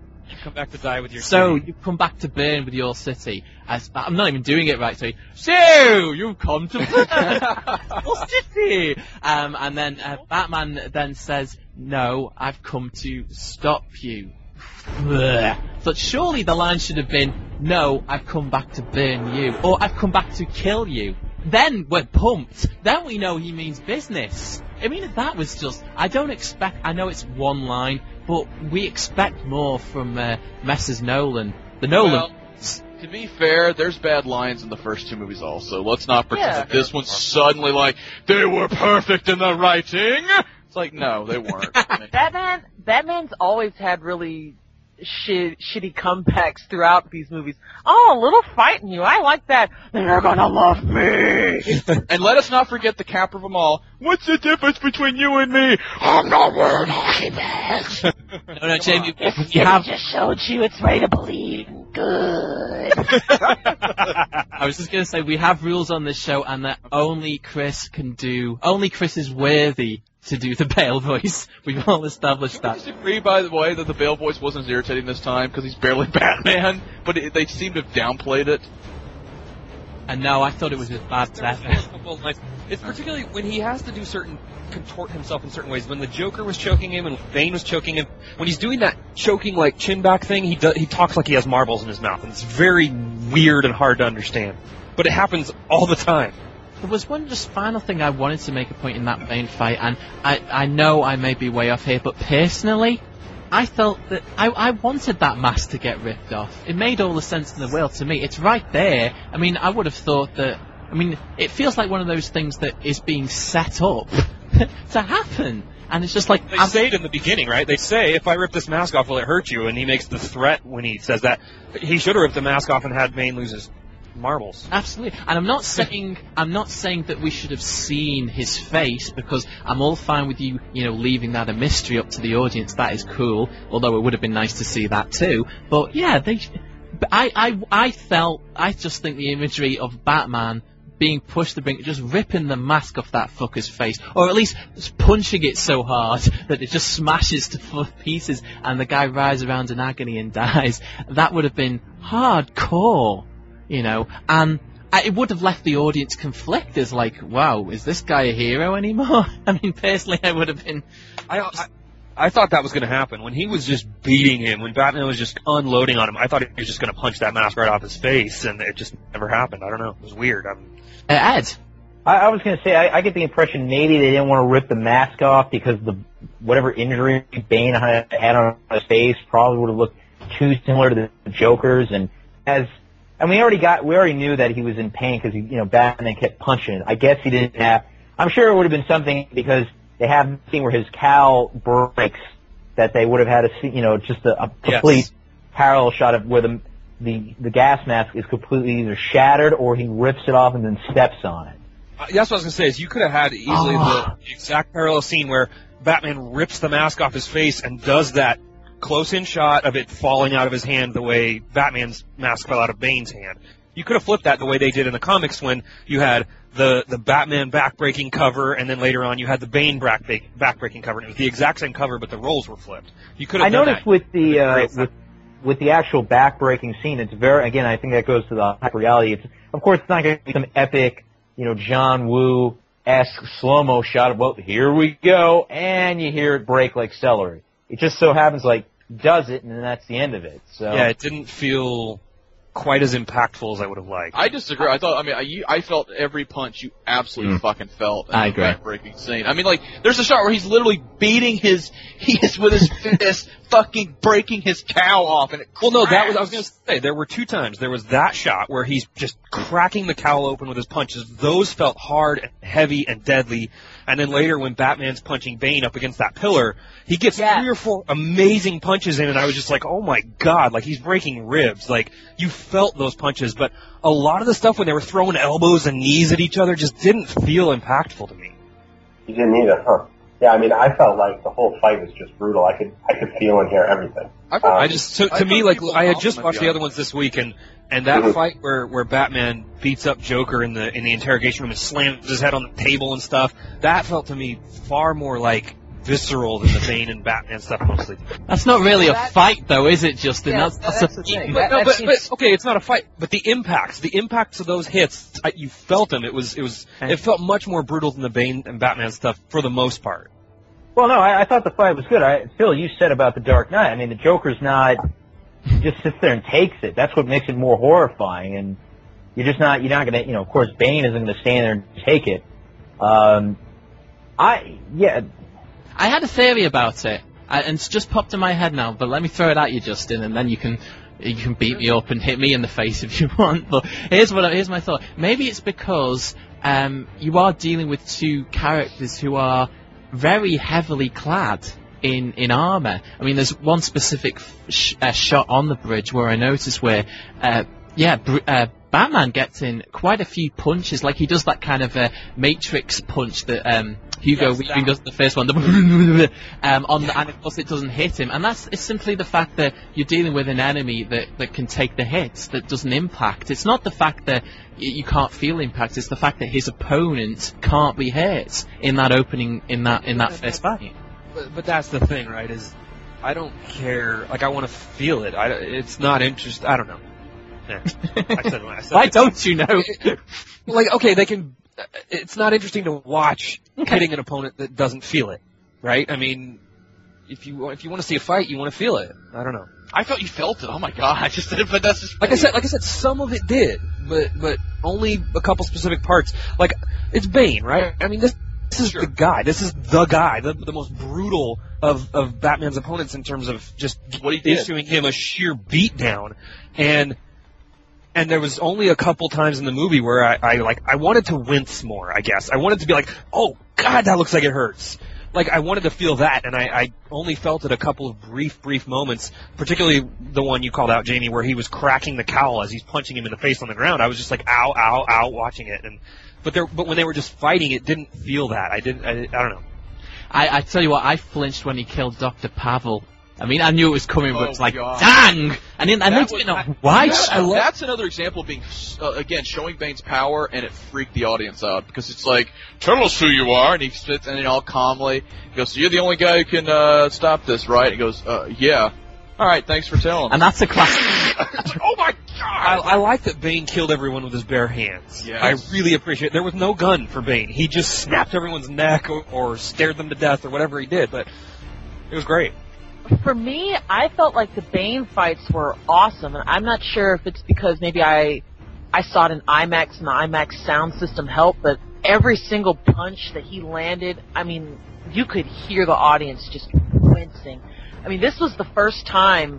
come back to die with your So city. you come back to Byrne with your city. As, I'm not even doing it right. So, so you've come to Byrne, your city. Um, and then uh, Batman then says, "No, I've come to stop you." But surely the line should have been, "No, I've come back to burn you," or "I've come back to kill you." Then we're pumped. Then we know he means business. I mean, that was just... I don't expect... I know it's one line, but we expect more from uh, Messrs. Nolan. The Nolan... Well, to be fair, there's bad lines in the first two movies also. Let's not pretend Yeah. that this one's suddenly like, they were perfect in the writing. It's like, no, they weren't. I mean, Batman, Batman's always had really shit, shitty comebacks throughout these movies. Oh, a little fight in you. I like that. They're gonna love me. and let us not forget the capper of them all. What's the difference between you and me? I'm not wearing hockey pads. No, no, Jamie, If you have... just showed you it's ready to believe. Good. I was just going to say, we have rules on this show, and that only Chris can do... Only Chris is worthy to do the Bale voice. We've all established I that. disagree, by the way, that the Bale voice wasn't as irritating this time, because he's barely Batman, but it, they seem to have downplayed it. And no, I thought it was as bad as ever. It's particularly when he has to do certain, contort himself in certain ways. When the Joker was choking him and Bane was choking him, when he's doing that choking like chin back thing, he do, he talks like he has marbles in his mouth, and it's very weird and hard to understand. But it happens all the time. There was one just final thing I wanted to make a point in that Bane fight, and I, I know I may be way off here, but personally, I felt that I, I wanted that mask to get ripped off. It made all the sense in the world to me. It's right there. I mean, I would have thought that, I mean, it feels like one of those things that is being set up to happen. And it's just like... They I'm, say it in the beginning, right? They say, if I rip this mask off, will it hurt you? And he makes the threat when he says that. He should have ripped the mask off and had Bane lose his marbles. Absolutely. And I'm not saying I'm not saying that we should have seen his face, because I'm all fine with you, you know, leaving that a mystery up to the audience. That is cool. Although it would have been nice to see that too. But yeah, they. I I I felt. I just think the imagery of Batman being pushed to the brink, just ripping the mask off that fucker's face, or at least just punching it so hard that it just smashes to four pieces, and the guy writhes around in agony and dies. That would have been hardcore. You know, and I, it would have left the audience conflicted, like, wow, is this guy a hero anymore? I mean, personally, I would have been... I, I, I thought that was going to happen. When he was just beating him, when Batman was just unloading on him, I thought he was just going to punch that mask right off his face, and it just never happened. I don't know. It was weird. I'm... Uh, Ed? I, I was going to say, I, I get the impression maybe they didn't want to rip the mask off because the whatever injury Bane had, had on his face probably would have looked too similar to the Joker's, and as... And we already got, we already knew that he was in pain because, you know, Batman kept punching it. I guess he didn't have, I'm sure it would have been something because they have a scene where his cowl breaks that they would have had a scene, you know, just a, a complete Yes. parallel shot of where the, the, the gas mask is completely either shattered or he rips it off and then steps on it. Uh, that's what I was going to say, is you could have had easily Oh. the exact parallel scene where Batman rips the mask off his face and does that close-in shot of it falling out of his hand the way Batman's mask fell out of Bane's hand. You could have flipped that the way they did in the comics when you had the, the Batman backbreaking cover, and then later on you had the Bane back, backbreaking cover, and it was the exact same cover, but the roles were flipped. You could have I done noticed that. with the uh, Great. with with the actual back-breaking scene, it's very again. I think that goes to the hyper reality. It's of course it's not going to be some epic, you know, John Woo-esque slow-mo shot of well, here we go, and you hear it break like celery. It just so happens like does it, and then that's the end of it. So Yeah, it didn't feel quite as impactful as I would have liked. I disagree. I thought, I mean, I, you, I felt every punch you absolutely Mm. fucking felt in I the agree. back-breaking scene. I mean, like, there's a shot where he's literally beating his, he is with his fist, fucking breaking his cow off, and it Well, no, that was, I was cracks. going to say, there were two times. There was that shot where he's just cracking the cowl open with his punches. Those felt hard and heavy and deadly. And then later when Batman's punching Bane up against that pillar, he gets Yeah. three or four amazing punches in, and I was just like, oh my god, like he's breaking ribs. Like, you felt those punches, but a lot of the stuff when they were throwing elbows and knees at each other just didn't feel impactful to me. You didn't either, huh? Yeah, I mean, I felt like the whole fight was just brutal. I could, I could feel and hear everything. I, Um, I just, to, I to me, thought like, people I had just compliment watched the the other ones this week, and, and that Mhm. fight where, where Batman beats up Joker in the, in the interrogation room and slams his head on the table and stuff, that felt to me far more like visceral than the Bane and Batman stuff mostly do. That's not really Well, a that- fight, though, is it, Justin? Yeah, that's that's, that's a the thing. But, That- no, that but, seems- but okay, it's not a fight. But the impacts, the impacts of those hits, I, you felt them. It was, it was, it felt much more brutal than the Bane and Batman stuff for the most part. Well, no, I, I thought the fight was good. I, Phil, you said about the Dark Knight. I mean, the Joker's not just sits there and takes it. That's what makes it more horrifying. And you're just not, you're not gonna, you know, of course, Bane isn't gonna stand there and take it. Um, I, yeah. I had a theory about it, I, and it's just popped in my head now. But let me throw it at you, Justin, and then you can you can beat me up and hit me in the face if you want. But here's what here's my thought. Maybe it's because um, you are dealing with two characters who are very heavily clad in in armor. I mean, there's one specific sh- uh, shot on the bridge where I noticed where, uh, yeah, br- uh, Batman gets in quite a few punches. Like he does that kind of uh, Matrix punch that um, Hugo Yes, Weaving that- does the first one, the um, on the, and of course it doesn't hit him. And that's it's simply the fact that you're dealing with an enemy that, that can take the hits, that doesn't impact. It's not the fact that y- you can't feel impact. It's the fact that his opponent can't be hit in that opening in that in that first fight. But, but that's the thing, right? Is I don't care. Like I want to feel it. I, it's not interest. I don't know. Yeah. I said, I said Why don't you know? like okay, they can. It's not interesting to watch hitting an opponent that doesn't feel it, right? I mean, if you if you want to see a fight, you want to feel it. I don't know. I felt you felt it. Oh my god! I just did, but that's just Like I said, like I said, some of it did, but but only a couple specific parts. Like it's Bane, right? I mean, this this is Sure. the guy. This is the guy, the the most brutal of of Batman's opponents in terms of just What he did. issuing him a sheer beatdown, and. And there was only a couple times in the movie where I, I like I wanted to wince more, I guess. I wanted to be like, oh god, that looks like it hurts. Like I wanted to feel that, and I, I only felt it a couple of brief, brief moments, particularly the one you called out, Jamie, where he was cracking the cowl as he's punching him in the face on the ground. I was just like, ow, ow, ow, watching it. And but there, but when they were just fighting, it didn't feel that. I didn't. I, I don't know. I, I tell you what, I flinched when he killed Doctor Pavel. I mean, I knew it was coming, but Oh, it's like, God. dang! And then I That didn't was- know I- why. that- I love- that's another example of being, uh, again, showing Bane's power, and it freaked the audience out, because it's like, tell us who you are, and he sits, and he all calmly goes, so you're the only guy who can, uh, stop this, right? He goes, uh, yeah. Alright, thanks for telling me. and that's a classic. Oh my I, god! I like that Bane killed everyone with his bare hands. Yes. I really appreciate it. There was no gun for Bane. He just snapped everyone's neck or, or stared them to death or whatever he did, but it was great. For me, I felt like the Bane fights were awesome, and I'm not sure if it's because maybe I I saw it in IMAX and the IMAX sound system helped, but every single punch that he landed, I mean, you could hear the audience just wincing. I mean, this was the first time,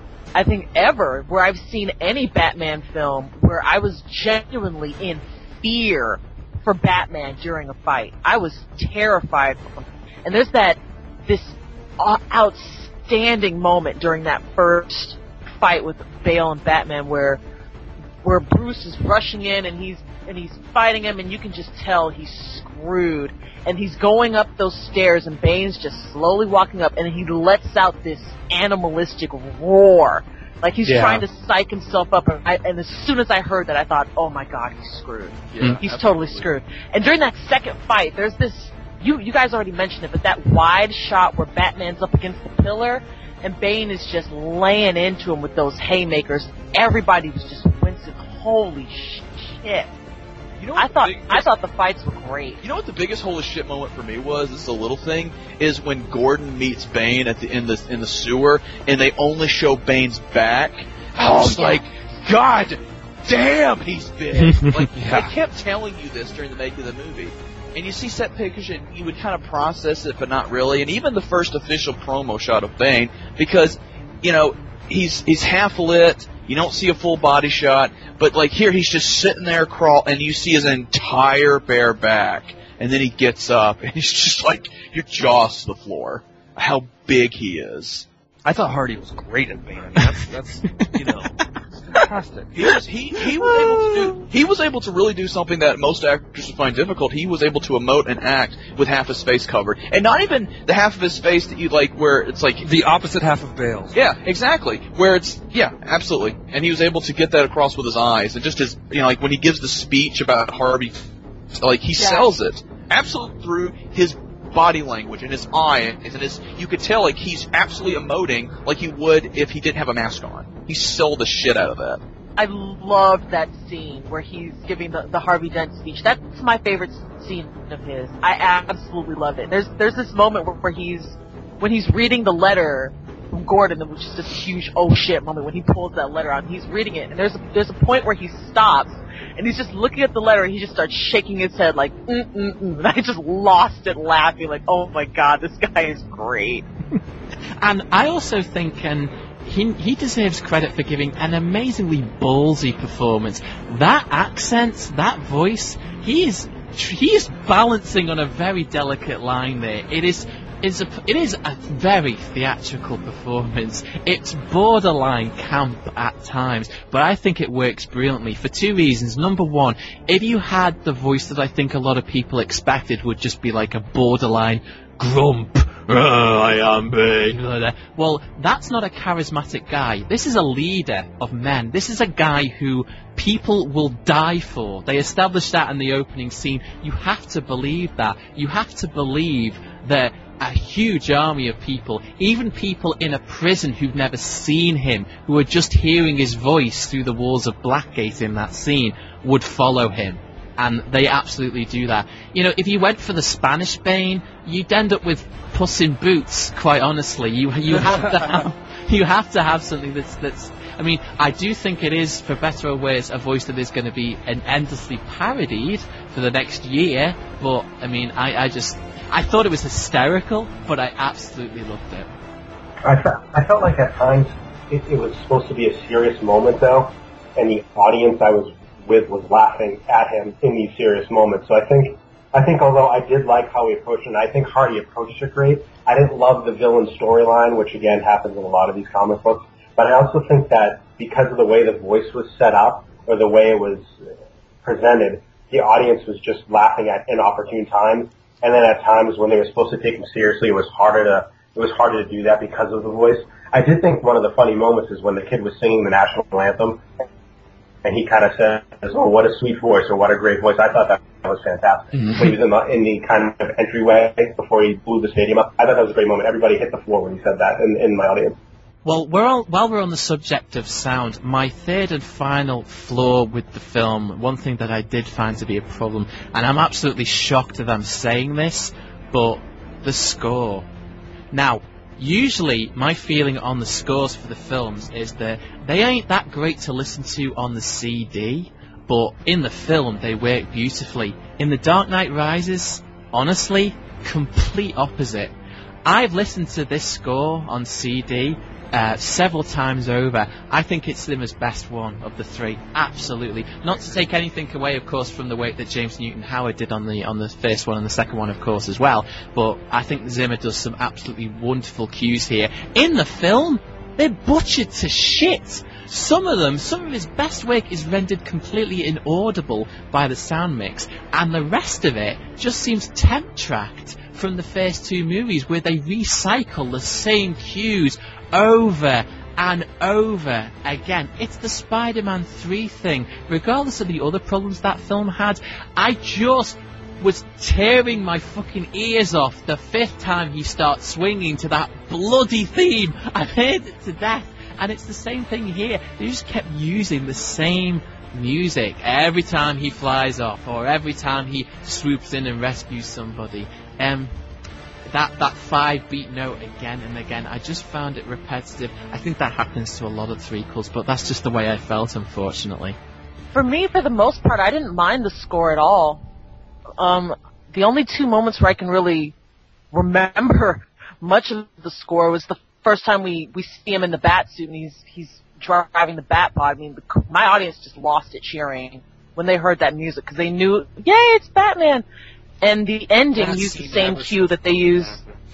I think, ever where I've seen any Batman film where I was genuinely in fear for Batman during a fight. I was terrified for him. And there's that, this uh, outstanding moment during that first fight with Bale and Batman where where Bruce is rushing in and he's and he's fighting him, and you can just tell he's screwed, and he's going up those stairs, and Bane's just slowly walking up, and he lets out this animalistic roar, like he's Yeah. trying to psych himself up. And, I, and as soon as I heard that, I thought, oh my god, he's screwed. Yeah, He's absolutely. totally screwed. And during that second fight, there's this, you you guys already mentioned it, but that wide shot where Batman's up against the pillar, and Bane is just laying into him with those haymakers. Everybody was just wincing. Holy shit. You know I what the thought big- I thought the fights were great. You know what the biggest holy shit moment for me was? This is a little thing. Is when Gordon meets Bane at the in the in the sewer, and they only show Bane's back. I was yeah. like, God damn, he's big. Like Yeah. I kept telling you this during the making of the movie, and you see set pictures, and you would kind of process it, but not really. And even the first official promo shot of Bane, because you know he's he's half lit. You don't see a full body shot, but like here, he's just sitting there, crawl, and you see his entire bare back, and then he gets up, and he's just like your jaws to the floor. How big he is! I thought Hardy was great at Bane. I mean, that's, that's you know, fantastic. He was he he was able to do he was able to really do something that most actors would find difficult. He was able to emote and act with half his face covered, and not even the half of his face that you like, where it's like The opposite half of Bale's. yeah, exactly. Where it's yeah, absolutely. And he was able to get that across with his eyes, and just his you know like when he gives the speech about Harvey, like he Yeah. sells it absolutely through his body language and his eye and his, you could tell like he's absolutely emoting like he would if he didn't have a mask on. He sold the shit out of that. I loved that scene where he's giving the, the Harvey Dent speech. That's my favorite scene of his. I absolutely loved it. There's there's this moment where, where he's when he's reading the letter from Gordon, which is just a huge oh shit moment when he pulls that letter out and he's reading it, and there's a, there's a point where he stops and he's just looking at the letter and he just starts shaking his head like mm mm mm, and I just lost it laughing like, oh my god, this guy is great. And I also think um, he he deserves credit for giving an amazingly ballsy performance. That accent, that voice, he is he is balancing on a very delicate line there. It is. It's a, it is a very theatrical performance. It's borderline camp at times, but I think it works brilliantly for two reasons. Number one, if you had the voice that I think a lot of people expected would just be like a borderline grump, oh, I am big, well, that's not a charismatic guy. This is a leader of men. This is a guy who people will die for. They established that in the opening scene. You have to believe that. You have to believe that a huge army of people, even people in a prison who've never seen him, who are just hearing his voice through the walls of Blackgate in that scene, would follow him. And they absolutely do that. You know, if you went for the Spanish Bane, you'd end up with Puss in Boots, quite honestly. You you have to have, you have to have something that's that's I mean, I do think it is, for better or worse, a voice that is going to be an endlessly parodied for the next year, but I mean, I, I just I thought it was hysterical, but I absolutely loved it. I felt, I felt like at times it, it was supposed to be a serious moment, though, and the audience I was with was laughing at him in these serious moments. So I think, I think although I did like how he approached it, and I think Hardy approached it great, I didn't love the villain storyline, which again happens in a lot of these comic books, but I also think that because of the way the voice was set up, or the way it was presented, the audience was just laughing at inopportune times. And then at times when they were supposed to take him seriously, it was harder to it was harder to do that because of the voice. I did think one of the funny moments is when the kid was singing the national anthem, and he kind of says, "Oh, what a sweet voice," or "What a great voice." I thought that was fantastic. Mm-hmm. When he was in the in the kind of entryway before he blew the stadium up, I thought that was a great moment. Everybody hit the floor when he said that in, in my audience. Well, we're all, while we're on the subject of sound, my third and final flaw with the film, one thing that I did find to be a problem, and I'm absolutely shocked that I'm saying this, but the score. Now, usually my feeling on the scores for the films is that they ain't that great to listen to on the C D, but in the film they work beautifully. In The Dark Knight Rises, honestly, complete opposite. I've listened to this score on C D Uh, several times over. I think it's Zimmer's best one of the three. Absolutely. Not to take anything away, of course, from the work that James Newton Howard did on the on the first one and the second one, of course, as well. But I think Zimmer does some absolutely wonderful cues here. In the film, they're butchered to shit. Some of them, some of his best work is rendered completely inaudible by the sound mix, and the rest of it just seems temp-tracked from the first two movies, where they recycle the same cues over and over again. It's the Spider-Man three thing. Regardless of the other problems that film had, I just was tearing my fucking ears off the fifth time he starts swinging to that bloody theme. I heard it to death. And it's the same thing here. They just kept using the same music every time he flies off, or every time he swoops in and rescues somebody. Um, that that five beat note again and again, I just found it repetitive. I think that happens to a lot of threequels, but that's just the way I felt, unfortunately. For me, for the most part, I didn't mind the score at all. Um, the only two moments where I can really remember much of the score was the first time we, we see him in the bat suit and he's he's driving the bat pod. I mean, the, my audience just lost it cheering when they heard that music because they knew, yay, it's Batman. And the ending That's used the same cue that they use.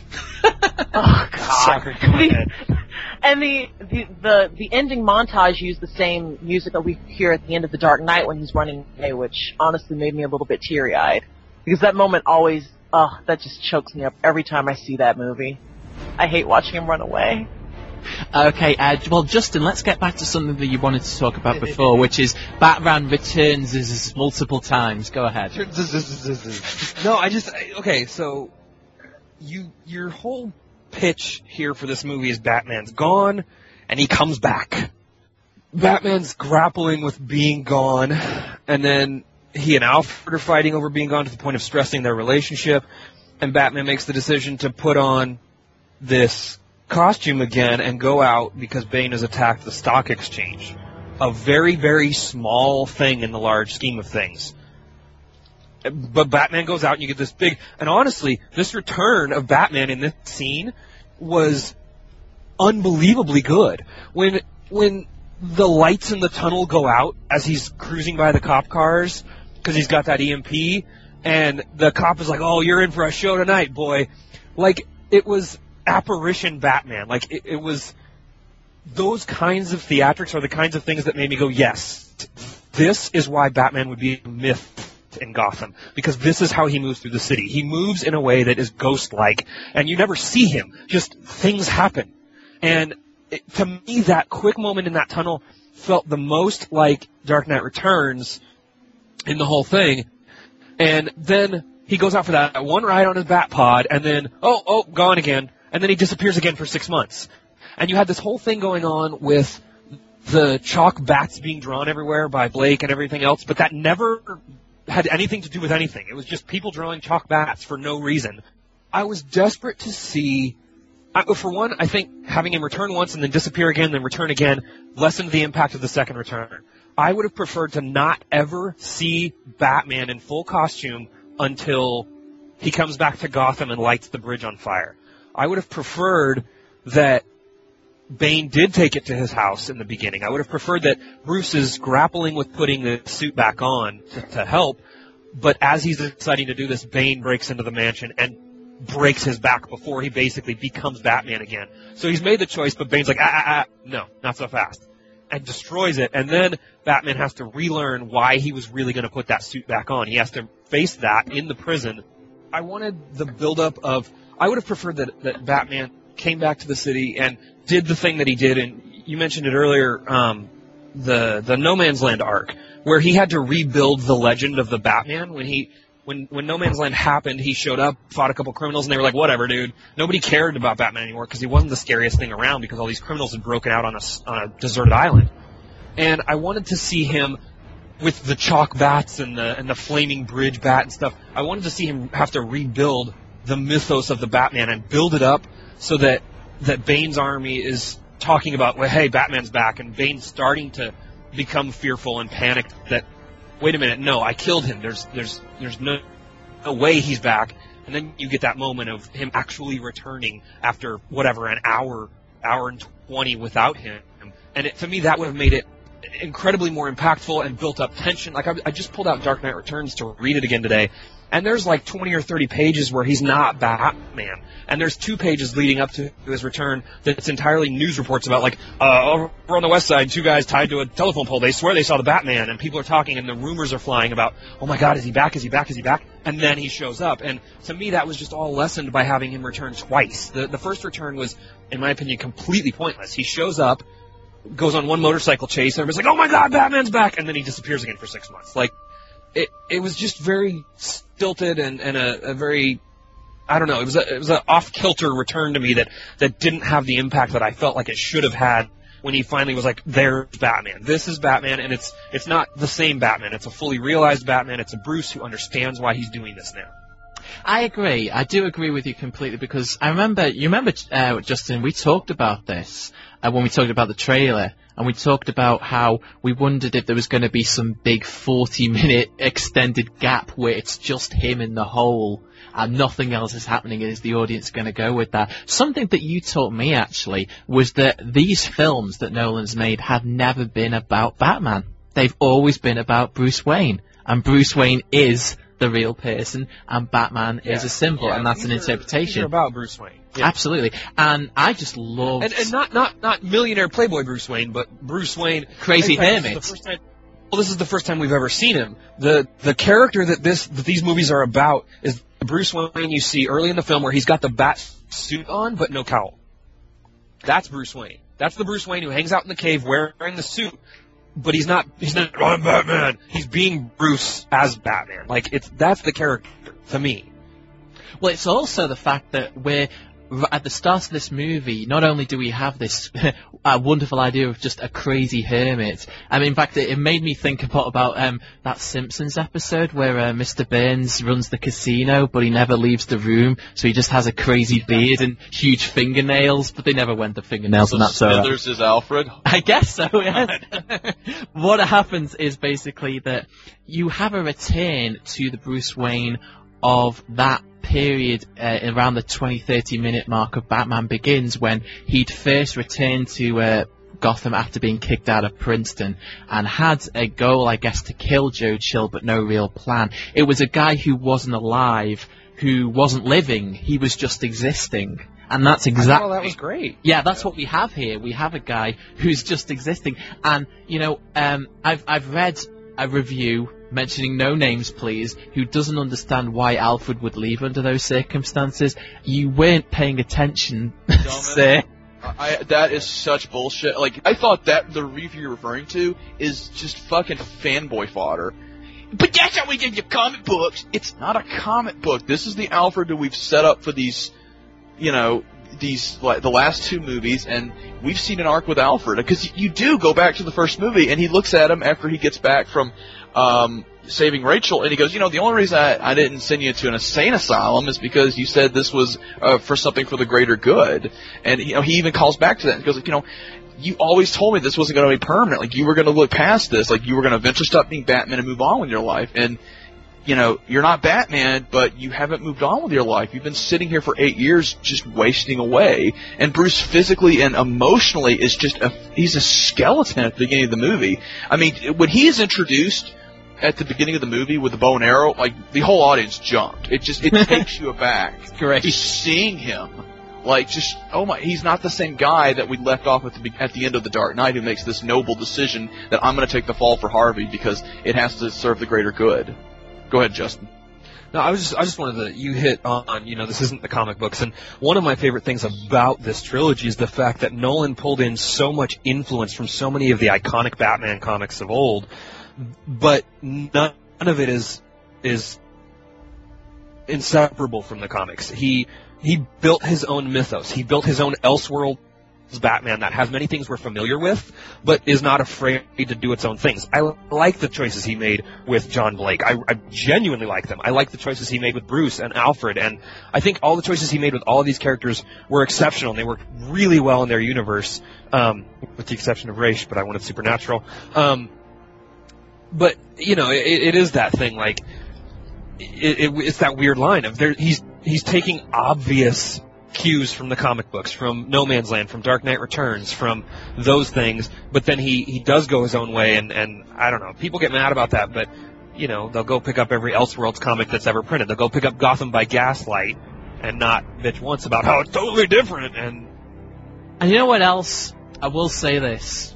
Oh God! The, and the, the the the ending montage used the same music that we hear at the end of The Dark Knight when he's running away, which honestly made me a little bit teary-eyed because that moment always, oh, that just chokes me up every time I see that movie. I hate watching him run away. Okay, uh, well, Justin, let's get back to something that you wanted to talk about before, which is Batman returns multiple times. Go ahead. No, I just... Okay, so... you your whole pitch here for this movie is Batman's gone, and he comes back. Batman's grappling with being gone, and then he and Alfred are fighting over being gone to the point of stressing their relationship, and Batman makes the decision to put on this costume again and go out because Bane has attacked the stock exchange. A very, very small thing in the large scheme of things. But Batman goes out and you get this big, and honestly, this return of Batman in this scene was unbelievably good. When, when the lights in the tunnel go out as he's cruising by the cop cars, because he's got that E M P, and the cop is like, oh, you're in for a show tonight, boy. Like, it was apparition Batman. Like, it, it was, those kinds of theatrics are the kinds of things that made me go, yes, this is why Batman would be a myth in Gotham, because this is how he moves through the city. He moves in a way that is ghost-like, and you never see him. Just things happen. And it, to me, that quick moment in that tunnel felt the most like Dark Knight Returns in the whole thing. And then he goes out for that one ride on his Bat Pod, and then, oh, oh, gone again. And then he disappears again for six months. And you had this whole thing going on with the chalk bats being drawn everywhere by Blake and everything else, but that never had anything to do with anything. It was just people drawing chalk bats for no reason. I was desperate to see... I, for one, I think having him return once and then disappear again, then return again, lessened the impact of the second return. I would have preferred to not ever see Batman in full costume until he comes back to Gotham and lights the bridge on fire. I would have preferred that Bane did take it to his house in the beginning. I would have preferred that Bruce is grappling with putting the suit back on to, to help, but as he's deciding to do this, Bane breaks into the mansion and breaks his back before he basically becomes Batman again. So he's made the choice, but Bane's like, ah, ah, ah, no, not so fast, and destroys it, and then Batman has to relearn why he was really going to put that suit back on. He has to face that in the prison. I wanted the buildup of, I would have preferred that, that Batman came back to the city and did the thing that he did, and you mentioned it earlier, um, the the No Man's Land arc, where he had to rebuild the legend of the Batman. When he when when No Man's Land happened, he showed up, fought a couple criminals, and they were like, whatever, dude. Nobody cared about Batman anymore because he wasn't the scariest thing around because all these criminals had broken out on a, on a deserted island. And I wanted to see him with the chalk bats and the and the flaming bridge bat and stuff. I wanted to see him have to rebuild the mythos of the Batman and build it up so that that Bane's army is talking about, well, hey, Batman's back, and Bane's starting to become fearful and panicked that, wait a minute, no, I killed him. There's there's there's no, no way he's back. And then you get that moment of him actually returning after whatever an hour, hour and twenty without him. And it, to me, that would have made it incredibly more impactful and built up tension. Like I, I just pulled out Dark Knight Returns to read it again today, and there's like twenty or thirty pages where he's not Batman. And there's two pages leading up to his return that's entirely news reports about, like, uh, over on the west side, two guys tied to a telephone pole. They swear they saw the Batman, and people are talking, and the rumors are flying about, oh my God, is he back? Is he back? Is he back? And then he shows up. And to me, that was just all lessened by having him return twice. The, the first return was, in my opinion, completely pointless. He shows up, goes on one motorcycle chase, and everybody's like, oh my God, Batman's back! And then he disappears again for six months. Like, it, it was just very stilted and, and a, a very, I don't know, it was a, it was an off-kilter return to me that, that didn't have the impact that I felt like it should have had when he finally was like, there's Batman. This is Batman, and it's it's not the same Batman. It's a fully realized Batman. It's a Bruce who understands why he's doing this now. I agree. I do agree with you completely, because I remember, you remember, uh, Justin, we talked about this uh, when we talked about the trailer, and we talked about how we wondered if there was going to be some big forty-minute extended gap where it's just him in the hole and nothing else is happening. Is the audience going to go with that? Something that you taught me, actually, was that these films that Nolan's made have never been about Batman. They've always been about Bruce Wayne, and Bruce Wayne is the real person, and Batman yeah. is a symbol, yeah, and that's an interpretation. Are about Bruce Wayne. Yeah. Absolutely. And I just loved... And, and not, not, not millionaire playboy Bruce Wayne, but Bruce Wayne... Crazy hermit. Well, this is the first time we've ever seen him. The the character that this that these movies are about is the Bruce Wayne you see early in the film where he's got the bat suit on, but no cowl. That's Bruce Wayne. That's the Bruce Wayne who hangs out in the cave wearing the suit, but he's not, he's not, I'm Batman. He's being Bruce as Batman. Like, it's, that's the character to me. Well, it's also the fact that we're r- at the start of this movie. Not only do we have this uh, wonderful idea of just a crazy hermit. I mean, in fact, it, it made me think about about um, that Simpsons episode where uh, Mister Burns runs the casino, but he never leaves the room, so he just has a crazy beard and huge fingernails. But they never went the fingernails, So and that's so. Smithers is Alfred. I guess so, yes. What happens is basically that you have a return to the Bruce Wayne of that period uh, around the twenty, thirty minute mark of Batman Begins, when he'd first returned to uh, Gotham after being kicked out of Princeton and had a goal, I guess, to kill Joe Chill, but no real plan. It was a guy who wasn't alive, who wasn't living, he was just existing. And that's exactly... Oh, that was great. Yeah, that's what we have here. We have a guy who's just existing. And, you know, um, I've, I've read a review, mentioning no names please, who doesn't understand why Alfred would leave under those circumstances. You weren't paying attention, sir. I, that is such bullshit. Like, I thought that the review you're referring to is just fucking fanboy fodder. But that's how we did your comic books. It's not a comic book. This is the Alfred that we've set up for these, you know, these, like, the last two movies, and we've seen an arc with Alfred. Because you do go back to the first movie, and he looks at him after he gets back from, um, saving Rachel, and he goes, you know, the only reason I, I didn't send you to an insane asylum is because you said this was, uh, for something for the greater good. And, you know, he even calls back to that and goes, like, you know, you always told me this wasn't going to be permanent. Like, you were going to look past this. Like, you were going to eventually stop being Batman and move on with your life. And, you know, you're not Batman, but you haven't moved on with your life. You've been sitting here for eight years just wasting away. And Bruce physically and emotionally is just a, he's a skeleton at the beginning of the movie. I mean, when he is introduced at the beginning of the movie with the bow and arrow, like, the whole audience jumped. It just, it takes you aback. Correct. Just seeing him. Like, just, oh my, he's not the same guy that we left off at the be- at the end of The Dark Knight, who makes this noble decision that I'm going to take the fall for Harvey because it has to serve the greater good. Go ahead, Justin. No, I was just, I just wanted to, you hit on, you know, this isn't the comic books, and one of my favorite things about this trilogy is the fact that Nolan pulled in so much influence from so many of the iconic Batman comics of old, but none of it is, is inseparable from the comics. He, he built his own mythos. He built his own Elseworld Batman that has many things we're familiar with, but is not afraid to do its own things. I like the choices he made with John Blake. I, I genuinely like them. I like the choices he made with Bruce and Alfred, and I think all the choices he made with all of these characters were exceptional, and they worked really well in their universe, um, with the exception of Raish, but I wanted Supernatural. Um, but, you know, it, it is that thing, like, it, it, it's that weird line of there, he's, he's taking obvious cues from the comic books, from No Man's Land, from Dark Knight Returns, from those things, but then he, he does go his own way, and, and I don't know, people get mad about that, but, you know, they'll go pick up every Elseworlds comic that's ever printed. They'll go pick up Gotham by Gaslight and not bitch once about how it's totally different, and... And you know what else? I will say this.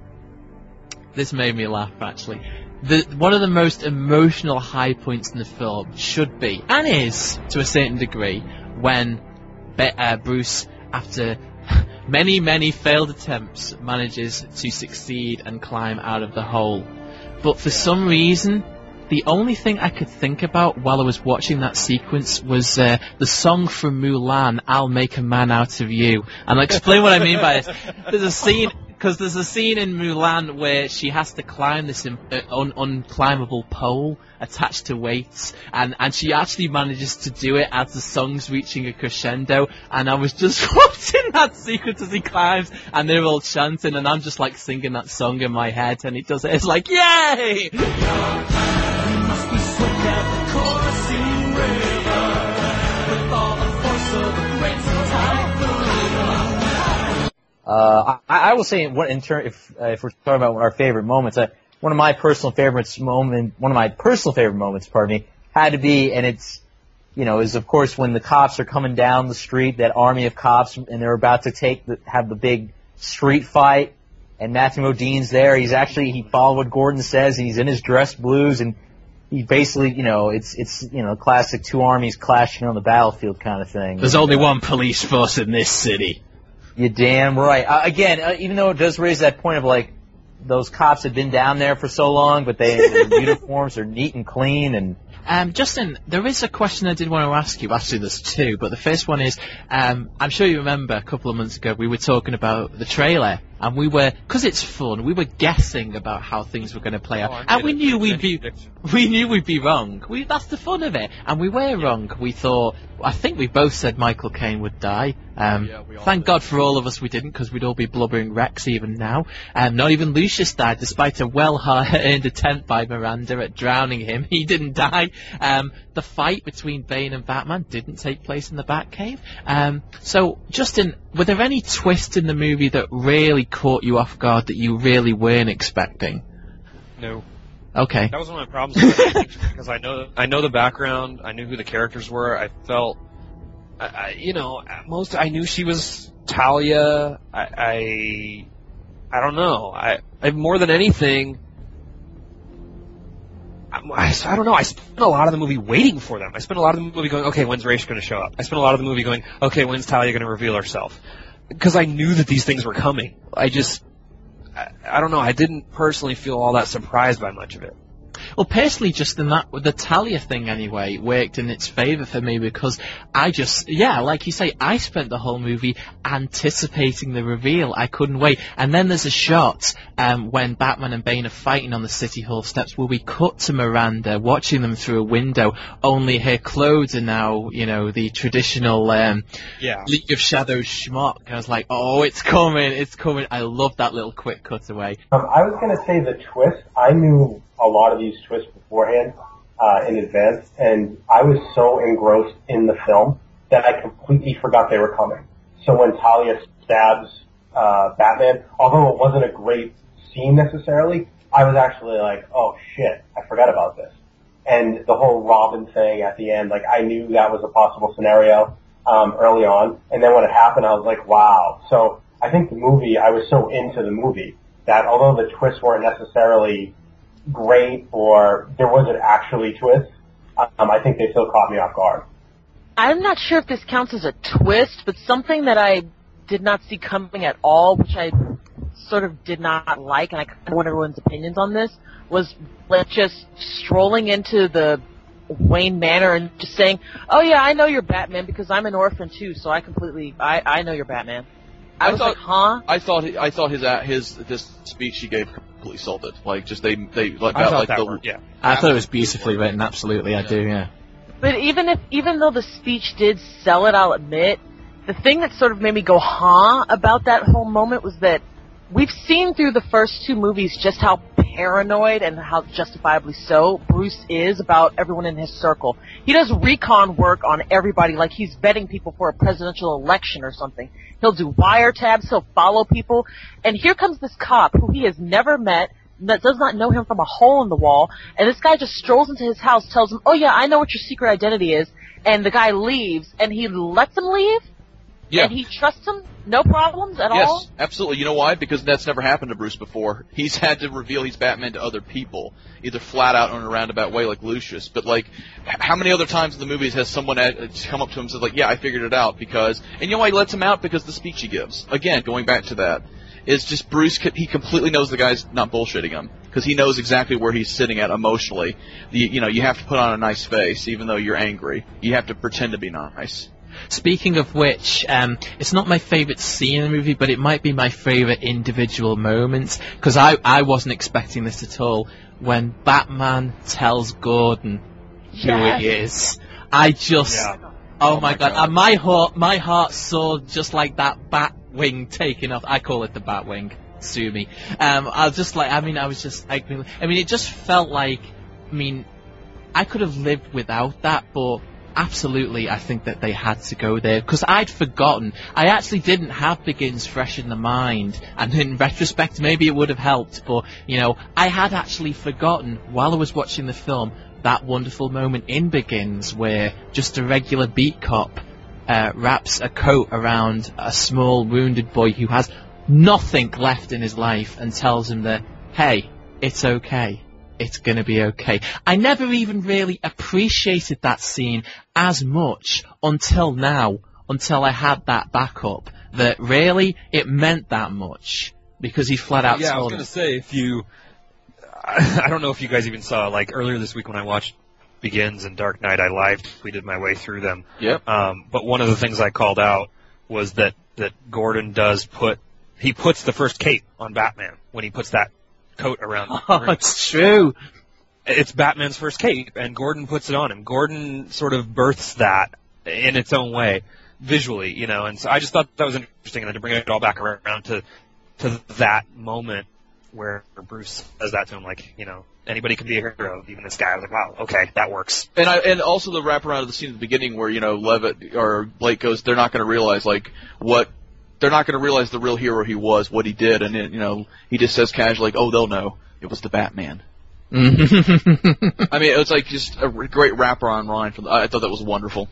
This made me laugh, actually. The, one of the most emotional high points in the film should be, and is, to a certain degree, when Be- uh, Bruce, after many, many failed attempts, manages to succeed and climb out of the hole. But for some reason, the only thing I could think about while I was watching that sequence was uh, the song from Mulan, I'll Make a Man Out of You. And I'll explain what I mean by this. There's a scene... Because there's a scene in Mulan where she has to climb this um, uh, un- unclimbable pole attached to weights, and, and she actually manages to do it as the song's reaching a crescendo, and I was just watching that sequence as he climbs, and they're all chanting, and I'm just like singing that song in my head, and he does it, it's like, yay! Uh, I, I will say, what in turn, if uh, if we're talking about our favorite moments, uh, one of my personal favorites moment, one of my personal favorite moments, pardon me, had to be, and it's, you know, is of course when the cops are coming down the street, that army of cops, and they're about to take the, have the big street fight, and Matthew Modine's there. He's actually, he followed what Gordon says, and he's in his dress blues, and he basically, you know, it's it's you know, classic two armies clashing on the battlefield kind of thing. There's only one police force in this city. You're damn right. Uh, again, uh, even though it does raise that point of, like, those cops have been down there for so long, but they, their uniforms are neat and clean, and Um, Justin, there is a question I did want to ask you. Actually, there's two, but the first one is, um, I'm sure you remember a couple of months ago we were talking about the trailer, and we were, because it's fun, we were guessing about how things were going to play out, Oh, and we it. knew we'd It's be, prediction. we knew we'd be wrong. We, that's the fun of it, and we were wrong. We thought, I think we both said Michael Caine would die. Um, Yeah, we all thank did. God for all of us we didn't, because we'd all be blubbering wrecks even now. Um, not even Lucius died, despite a well-earned attempt by Miranda at drowning him. He didn't die. Um, the fight between Bane and Batman didn't take place in the Batcave. Um, so, Justin, were there any twists in the movie that really caught you off guard that you really weren't expecting? No. Okay. That was one of my problems with it, because I know I know the background, I knew who the characters were. I felt, I, I, you know, at most I knew she was Talia. I, I, I don't know. I, I more than anything, I, I, I don't know. I spent a lot of the movie waiting for them. I spent a lot of the movie going, okay, when's Raish going to show up? I spent a lot of the movie going, okay, when's Talia going to reveal herself? Because I knew that these things were coming. I just. I, I don't know, I didn't personally feel all that surprised by much of it. Well, personally, just in that, the Talia thing anyway, worked in its favour for me because I just, yeah, like you say, I spent the whole movie anticipating the reveal. I couldn't wait. And then there's a shot um, when Batman and Bane are fighting on the City Hall steps where we cut to Miranda watching them through a window, only her clothes are now, you know, the traditional um, Yeah. League of Shadows schmuck. I was like, oh, it's coming, it's coming. I love that little quick cutaway. Um, I was going to say the twist. I knew a lot of these twists beforehand, uh, in advance, and I was so engrossed in the film that I completely forgot they were coming. So when Talia stabs uh, Batman, although it wasn't a great scene necessarily, I was actually like, oh shit, I forgot about this. And the whole Robin thing at the end, like I knew that was a possible scenario um, early on, and then when it happened, I was like, wow. So I think the movie, I was so into the movie that although the twists weren't necessarily great or there wasn't actually twists, um, I think they still caught me off guard. I'm not sure if this counts as a twist, but something that I did not see coming at all, which I sort of did not like, and I kind of want everyone's opinions on this, was like just strolling into the Wayne Manor and just saying, oh yeah, I know you're Batman because I'm an orphan too, so I completely, I, I know you're Batman. I, I was thought- like, huh? I thought he, I thought his uh, his this speech he gave completely sold it. Like just they they like I got, thought like that the worked, yeah. I thought it was beautifully written, absolutely, I Yeah. do, yeah. But even if, even though the speech did sell it, I'll admit, the thing that sort of made me go, huh, about that whole moment was that we've seen through the first two movies just how paranoid and how justifiably so Bruce is about everyone in his circle. He does recon work on everybody like he's vetting people for a presidential election or something. He'll do wiretaps, he'll follow people, and here comes this cop who he has never met, that does not know him from a hole in the wall, and this guy just strolls into his house, tells him, oh yeah, I know what your secret identity is, and the guy leaves, and he lets him leave, yeah. and he trusts him, no problems at Yes, all. absolutely. You know why? Because that's never happened to Bruce before. He's had to reveal he's Batman to other people, either flat out or in a roundabout way like Lucius. But, like, h- how many other times in the movies has someone at, come up to him and said, like, yeah, I figured it out because... And you know why he lets him out? Because the speech he gives. Again, going back to that. Is just Bruce, he completely knows the guy's not bullshitting him. Because he knows exactly where he's sitting at emotionally. You, you know, you have to put on a nice face, even though you're angry. You have to pretend to be nice. Speaking of which, um, it's not my favourite scene in the movie, but it might be my favourite individual moment, because I, I wasn't expecting this at all. When Batman tells Gordon who Yes. he is, I just, Yeah. oh, Oh my my god, God. and my heart, my heart soared just like that bat wing taking off. I call it the bat wing. Sue me. Um, I was just like, I mean, I was just, I mean, I mean, it just felt like, I mean, I could have lived without that, but absolutely, I think that they had to go there because I'd forgotten. I actually didn't have Begins fresh in the mind, and in retrospect, maybe it would have helped. But you know, I had actually forgotten while I was watching the film that wonderful moment in Begins where just a regular beat cop uh, wraps a coat around a small wounded boy who has nothing left in his life and tells him that, hey, it's okay. It's gonna be okay. I never even really appreciated that scene as much until now, until I had that backup, that really it meant that much, because he flat out Yeah, I was told gonna him. say, if you, I don't know if you guys even saw, like, earlier this week when I watched Begins and Dark Knight I liked. We did my way through them. Yep. Um, but one of the things I called out was that, that Gordon does put, he puts the first cape on Batman when he puts that coat around the Oh, ring. it's true. It's Batman's first cape, and Gordon puts it on him. Gordon sort of births that in its own way, visually, you know, and so I just thought that was interesting, and then to bring it all back around to, to that moment where Bruce says that to him, like, you know, anybody can be a hero, even this guy. I was like, wow, okay, that works. And I and also the wraparound of the scene at the beginning where, you know, Levitt or Blake goes, they're not going to realize, like, what, they're not going to realize the real hero he was, what he did, and, it, you know, he just says casually, like, oh, they'll know. It was the Batman. I mean, it was like just a great wraparound line. From the, I thought that was wonderful.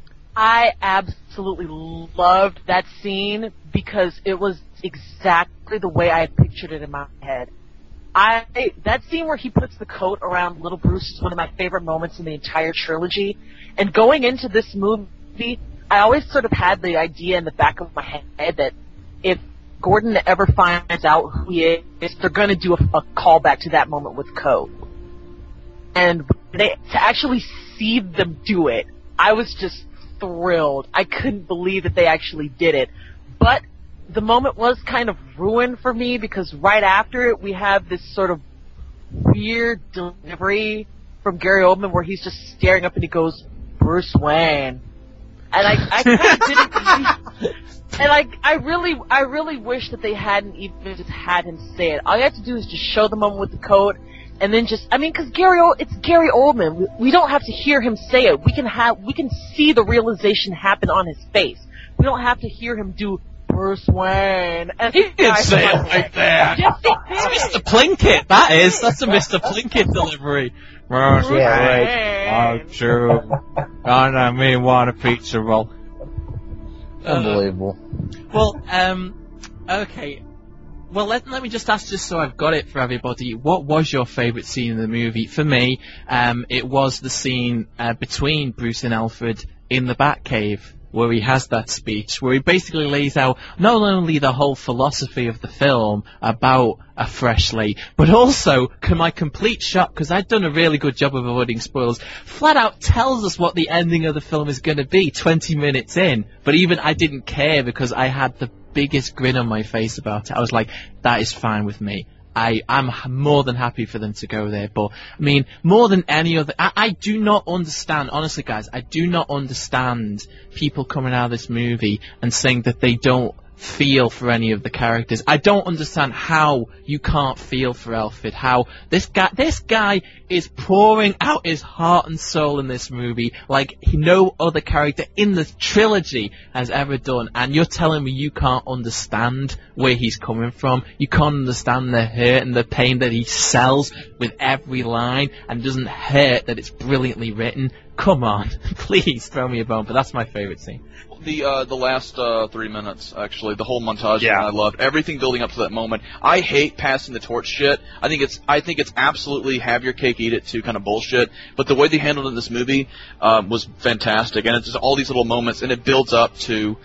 I absolutely loved that scene because it was exactly the way I had pictured it in my head. I that scene where he puts the coat around little Bruce is one of my favorite moments in the entire trilogy. And going into this movie, I always sort of had the idea in the back of my head that if Gordon ever finds out who he is, they're going to do a, a callback to that moment with Coat. And they, to actually see them do it, I was just thrilled. I couldn't believe that they actually did it. But the moment was kind of ruined for me because right after it, we have this sort of weird delivery from Gary Oldman where he's just staring up and he goes, Bruce Wayne. And I, I kind of didn't... And I, I really, I really wish that they hadn't even just had him say it. All you have to do is just show the moment with the coat, and then just, I mean, because Gary, o- it's Gary Oldman. We, we don't have to hear him say it. We can have, we can see the realization happen on his face. We don't have to hear him do Bruce Wayne. And He didn't say it like that. Yes, he did. It's Mister Plinkett, that is. That's a Mister Plinkett delivery. Bruce Yeah, Wayne. Oh, true. I know, me want a pizza roll. Unbelievable. Well, um, okay. Well, let, let me just ask, just so I've got it for everybody, what was your favourite scene in the movie? For me, um, it was the scene uh, between Bruce and Alfred in the Batcave, where he has that speech, where he basically lays out not only the whole philosophy of the film about a fresh slate, but also, to my complete shock, because I've done a really good job of avoiding spoilers, flat out tells us what the ending of the film is going to be twenty minutes in. But even I didn't care because I had the biggest grin on my face about it. I was like, that is fine with me. I, I'm more than happy for them to go there. But, I mean, more than any other... I, I do not understand, honestly, guys, I do not understand people coming out of this movie and saying that they don't feel for any of the characters. I don't understand how you can't feel for Alfred, how this guy this guy is pouring out his heart and soul in this movie like no other character in the trilogy has ever done, and you're telling me you can't understand where he's coming from, you can't understand the hurt and the pain that he sells with every line, and doesn't hurt that it's brilliantly written. Come on, please throw me a bone, but that's my favourite scene. The uh, the last uh, three minutes, actually, the whole montage, Yeah. I loved everything building up to that moment. I hate passing the torch shit. I think it's I think it's absolutely have your cake, eat it too kind of bullshit. But the way they handled it in this movie um, was fantastic, and it's just all these little moments, and it builds up to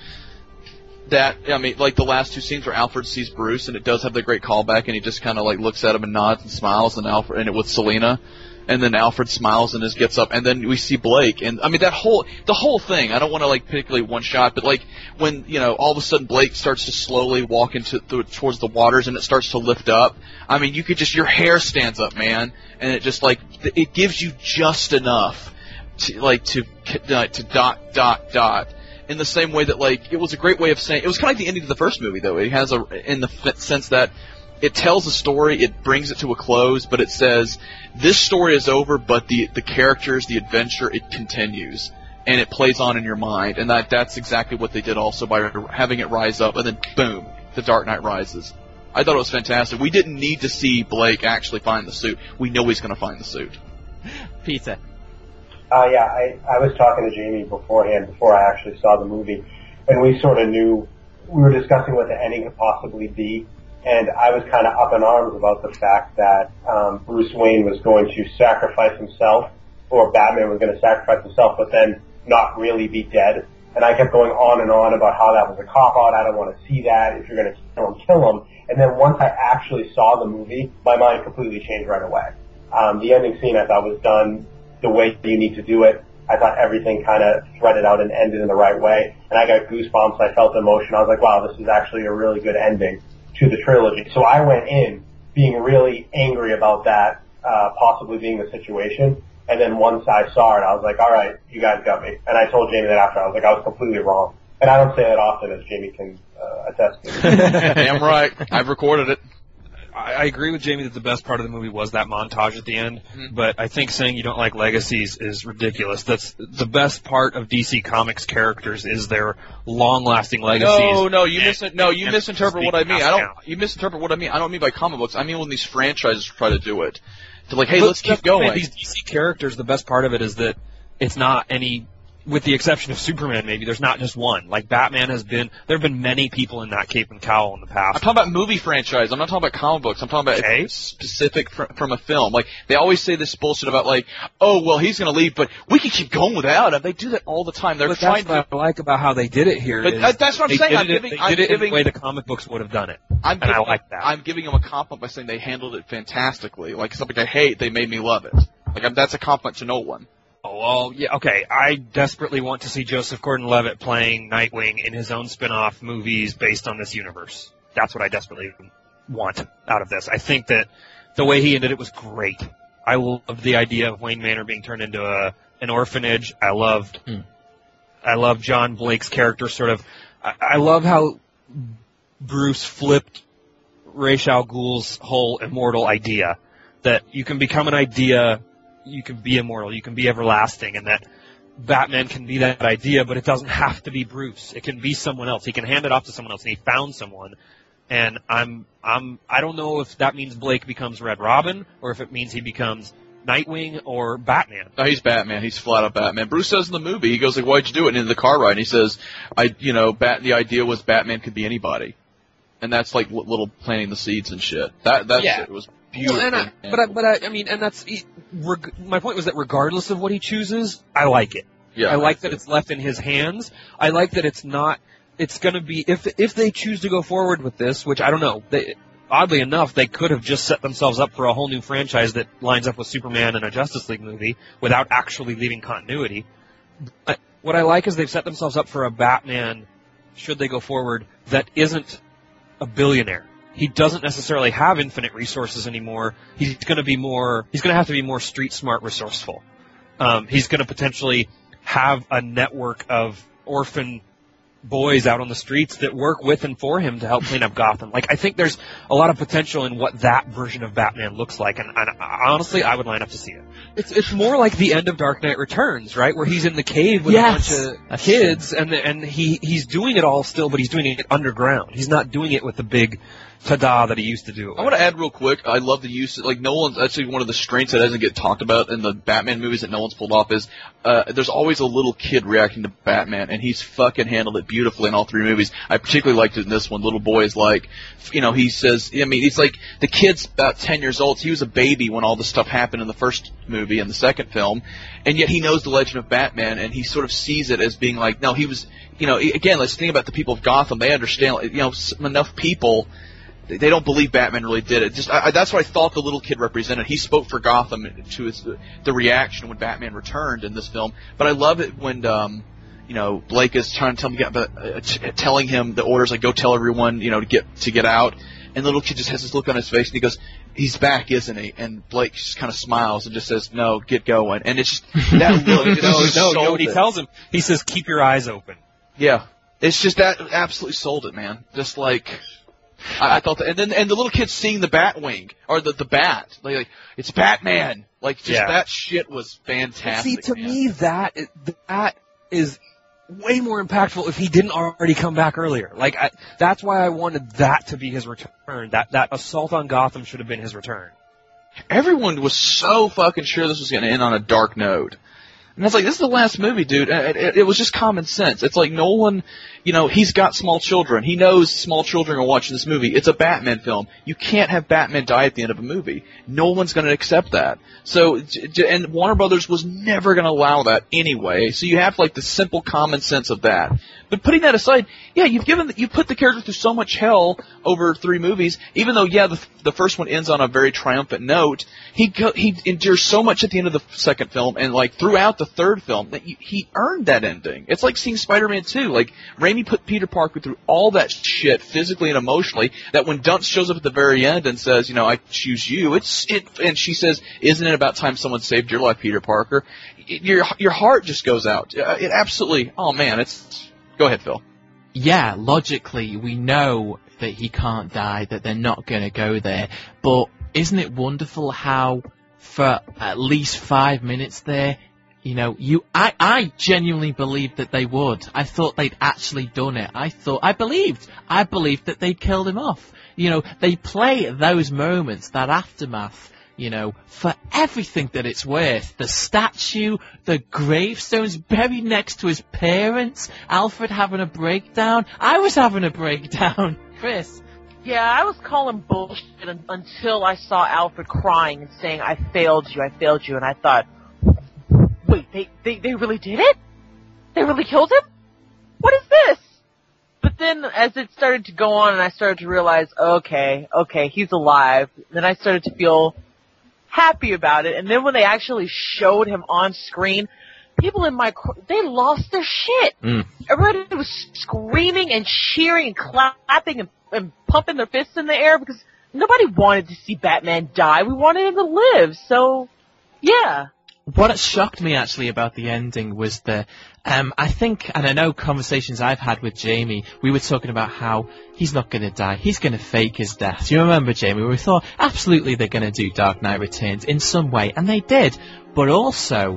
that. I mean, like the last two scenes where Alfred sees Bruce, and it does have the great callback, and he just kind of like looks at him and nods and smiles, and Alfred and it with Selena. And then Alfred smiles and just gets up, and then we see Blake, and I mean that whole the whole thing. I don't want to like particularly one shot, but like when you know all of a sudden Blake starts to slowly walk into th- towards the waters, and it starts to lift up. I mean, you could just your hair stands up, man, and it just like it gives you just enough to like to uh, to dot dot dot. In the same way that like it was a great way of saying it was kind of like the ending of the first movie though. It has a in the f- sense that. It tells a story, it brings it to a close, but it says, this story is over, but the, the characters, the adventure, it continues. And it plays on in your mind. And that that's exactly what they did also by having it rise up, and then boom, the Dark Knight rises. I thought it was fantastic. We didn't need to see Blake actually find the suit. We know he's going to find the suit. Peter. Uh, yeah, I, I was talking to Jamie beforehand, before I actually saw the movie, and we sort of knew, we were discussing what the ending could possibly be. And I was kind of up in arms about the fact that um, Bruce Wayne was going to sacrifice himself, or Batman was going to sacrifice himself, but then not really be dead. And I kept going on and on about how that was a cop-out. I don't want to see that. If you're going to kill him, kill him. And then once I actually saw the movie, my mind completely changed right away. Um, the ending scene I thought was done the way you need to do it. I thought everything kind of threaded out and ended in the right way. And I got goosebumps. I felt emotion. I was like, wow, this is actually a really good ending to the trilogy. So I went in being really angry about that, uh, possibly being the situation. And then once I saw it, I was like, all right, you guys got me. And I told Jamie that after. I was like, I was completely wrong. And I don't say that often, as Jamie can uh, attest to. Damn right. I've recorded it. I, I agree with Jamie that the best part of the movie was that montage at the end, Mm-hmm. but I think saying you don't like legacies is ridiculous. That's the best part of D C Comics characters is their long-lasting legacies. No, no, you and- mis- no, you and misinterpret what I mean. I passed don't. down. You misinterpret what I mean. I don't mean by comic books. I mean when these franchises try to do it. To like, hey, But let's keep that's the thing, going. These D C characters, the best part of it is that it's not any, with the exception of Superman maybe, there's not just one. Like Batman has been, there have been many people in that cape and cowl in the past. I'm talking about movie franchise. I'm not talking about comic books. I'm talking about Okay. specific fr- from a film. Like they always say this bullshit about like, oh well, he's gonna leave, but we can keep going without him. They do that all the time. They're But trying that's to. what I like about how they did it here. But is that- that's what I'm they saying. did I'm it, giving- they I'm did it giving- in the way the comic books would have done it. I'm and I giving, like that. I'm giving them a compliment by saying they handled it fantastically. Like something I hate, they made me love it. Like I'm, that's a compliment to no one. Oh, well, yeah, okay. I desperately want to see Joseph Gordon-Levitt playing Nightwing in his own spin-off movies based on this universe. That's what I desperately want out of this. I think that the way he ended it was great. I loved the idea of Wayne Manor being turned into a an orphanage. I loved, Hmm. I loved John Blake's character sort of. I, I love how Bruce flipped Ra's al Ghul's whole immortal idea that you can become an idea. You can be immortal, you can be everlasting, and that Batman can be that idea, but it doesn't have to be Bruce. It can be someone else. He can hand it off to someone else, and he found someone. And I'm, I'm, I don't know if that means Blake becomes Red Robin, or if it means he becomes Nightwing or Batman. No, he's Batman. He's flat out Batman. Bruce says in the movie, he goes like, "Why'd you do it?" And in the car ride, and he says, "I, you know, Bat. The idea was Batman could be anybody," and that's like l- little planting the seeds and shit. That that Yeah. shit was beautiful. Well, and I, but I, but I, I mean, and that's he, reg, my point was that regardless of what he chooses, I like it. yeah, I like that it's left in his hands. I like that it's not. It's going to be if if they choose to go forward with this, which I don't know. They, oddly enough, they could have just set themselves up for a whole new franchise that lines up with Superman and a Justice League movie without actually leaving continuity. But what I like is they've set themselves up for a Batman, should they go forward, that isn't a billionaire. He doesn't necessarily have infinite resources anymore. He's going to be more. He's going to have to be more street smart, resourceful. Um, he's going to potentially have a network of orphan boys out on the streets that work with and for him to help clean up Gotham. Like, I think there's a lot of potential in what that version of Batman looks like, and, and honestly, I would line up to see it. It's it's more like the end of Dark Knight Returns, right, where he's in the cave with Yes. a bunch of That's kids, and and he he's doing it all still, but he's doing it underground. He's not doing it with the big ta-da that he used to do. I want to add real quick. I love the use. Like Nolan's actually one of the strengths that doesn't get talked about in the Batman movies that Nolan's pulled off is uh, there's always a little kid reacting to Batman, and he's fucking handled it beautifully in all three movies. I particularly liked it in this one. Little boy is like, you know, he says. I mean, it's like the kid's about ten years old. He was a baby when all this stuff happened in the first movie and the second film, and yet he knows the legend of Batman, and he sort of sees it as being like, no, he was. You know, again, let's think about the people of Gotham. They understand. You know, enough people. They don't believe Batman really did it. Just I, I, that's what I thought the little kid represented. He spoke for Gotham to his, the reaction when Batman returned in this film. But I love it when um, you know Blake is trying to tell him, but uh, t- telling him the orders like go tell everyone you know to get to get out. And the little kid just has this look on his face and he goes, "He's back, isn't he?" And Blake just kind of smiles and just says, "No, get going." And it's just that look. no, just no, sold you know what he it. tells him? He says, "Keep your eyes open." Yeah, it's just that absolutely sold it, man. Just like. I, I thought that, and then and the little kid seeing the Batwing or the the bat, like, like it's Batman, like just Yeah. that shit was fantastic. See, to man. me, that that is way more impactful if he didn't already come back earlier. Like, I, that's why I wanted that to be his return. That that assault on Gotham should have been his return. everyone was so fucking sure this was going to end on a dark note. And it's like, this is the last movie, dude. It, it, it was just common sense. It's like Nolan, you know, he's got small children. He knows small children are watching this movie. It's a Batman film. You can't have Batman die at the end of a movie. No one's going to accept that. So, j- j- and Warner Brothers was never going to allow that anyway. So you have like the simple common sense of that. But putting that aside, yeah, you've given you put the character through so much hell over three movies. Even though, yeah, the the first one ends on a very triumphant note, he go, he endures so much at the end of the second film, and like throughout the third film, that you, he earned that ending. It's like seeing Spider-Man two. Like Raimi put Peter Parker through all that shit physically and emotionally. That when Dunst shows up at the very end and says, you know, I choose you. It's it, and she says, isn't it about time someone saved your life, Peter Parker? It, your your heart just goes out. It absolutely. Oh man, it's. Go ahead, Phil. Yeah, logically, we know that he can't die, that they're not going to go there. But isn't it wonderful how, for at least five minutes there, you know, you, I, I genuinely believed that they would. I thought they'd actually done it. I thought, I believed, I believed that they'd killed him off. You know, they play those moments, that aftermath, you know, for everything that it's worth. The statue, the gravestones buried next to his parents, Alfred having a breakdown. I was having a breakdown. Chris. Yeah, I was calling bullshit un- until I saw Alfred crying and saying, I failed you, I failed you, and I thought, wait, they, they, they really did it? They really killed him? What is this? But then as it started to go on and I started to realize, okay, okay, he's alive, then I started to feel happy about it. And then when they actually showed him on screen, people in my, they lost their shit. Mm. Everybody was screaming and cheering and clapping and, and pumping their fists in the air because nobody wanted to see Batman die. We wanted him to live. So, yeah. What shocked me actually about the ending was the, um, I think, and I know conversations I've had with Jamie, we were talking about how he's not going to die, he's going to fake his death. You remember, Jamie? We thought, absolutely they're going to do Dark Knight Returns in some way, and they did. But also,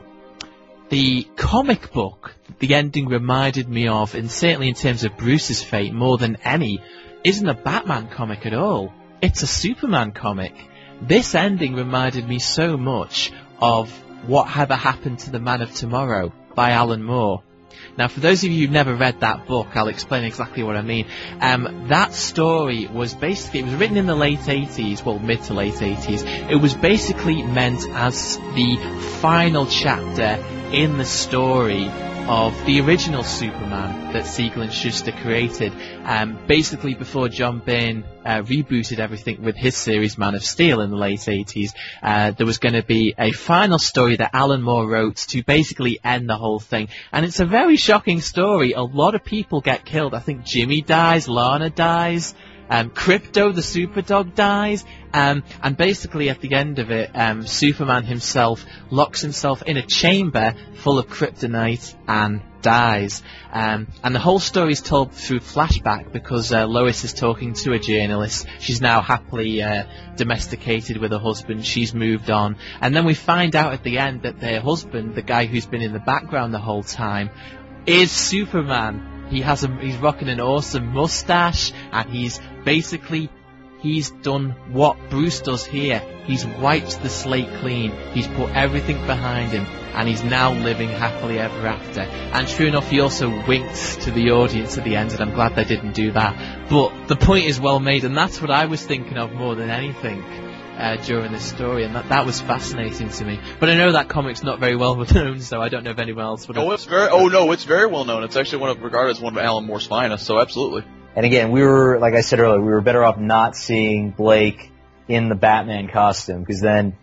the comic book, the ending reminded me of, and certainly in terms of Bruce's fate more than any, isn't a Batman comic at all. It's a Superman comic. This ending reminded me so much of Whatever Happened to the Man of Tomorrow by Alan Moore. Now, for those of you who've never read that book, I'll explain exactly what I mean. Um, that story was basically, it was written in the late eighties, well, mid to late eighties. It was basically meant as the final chapter in the story of the original Superman that Siegel and Schuster created. Um, basically, before John Byrne uh, rebooted everything with his series Man of Steel in the late eighties, uh, there was going to be a final story that Alan Moore wrote to basically end the whole thing. And it's a very shocking story. A lot of people get killed. I think Jimmy dies, Lana dies, um, Krypto, the Superdog, dies. Um, and basically at the end of it, um, Superman himself locks himself in a chamber full of kryptonite and dies. Um, and the whole story is told through flashback because uh, Lois is talking to a journalist. She's now happily uh, domesticated with her husband. She's moved on. And then we find out at the end that their husband, the guy who's been in the background the whole time, is Superman. He has a, he's rocking an awesome mustache, and he's basically He's done what Bruce does here. He's wiped the slate clean. He's put everything behind him. And he's now living happily ever after. And true enough, he also winks to the audience at the end, and I'm glad they didn't do that. But the point is well made, and that's what I was thinking of more than anything uh, during this story, and that, that was fascinating to me. But I know that comic's not very well known, so I don't know if anyone else would have... Oh, it's very, oh no, it's very well known. It's actually one of, regarded as one of Alan Moore's finest, so absolutely. And again, we were, like I said earlier, we were better off not seeing Blake in the Batman costume, because then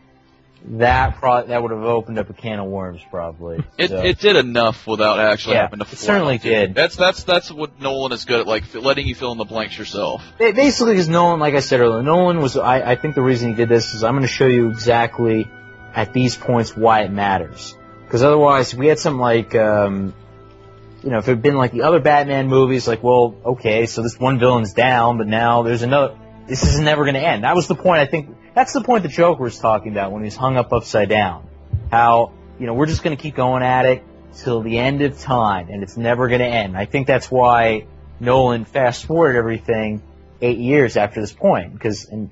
that pro- that would have opened up a can of worms, probably. It so. it did enough without actually yeah, having to. It certainly did. That's that's that's what Nolan is good at, like letting you fill in the blanks yourself. Basically, because Nolan, like I said earlier, Nolan was. I, I think the reason he did this is I'm going to show you exactly at these points why it matters. Because otherwise, if we had something like. Um, You know, if it had been like the other Batman movies, like, well, okay, so this one villain's down, but now there's another. This is never going to end. That was the point, I think. That's the point the Joker was talking about when he was hung up upside down. How, you know, we're just going to keep going at it till the end of time, and it's never going to end. I think that's why Nolan fast-forwarded everything eight years after this point, because and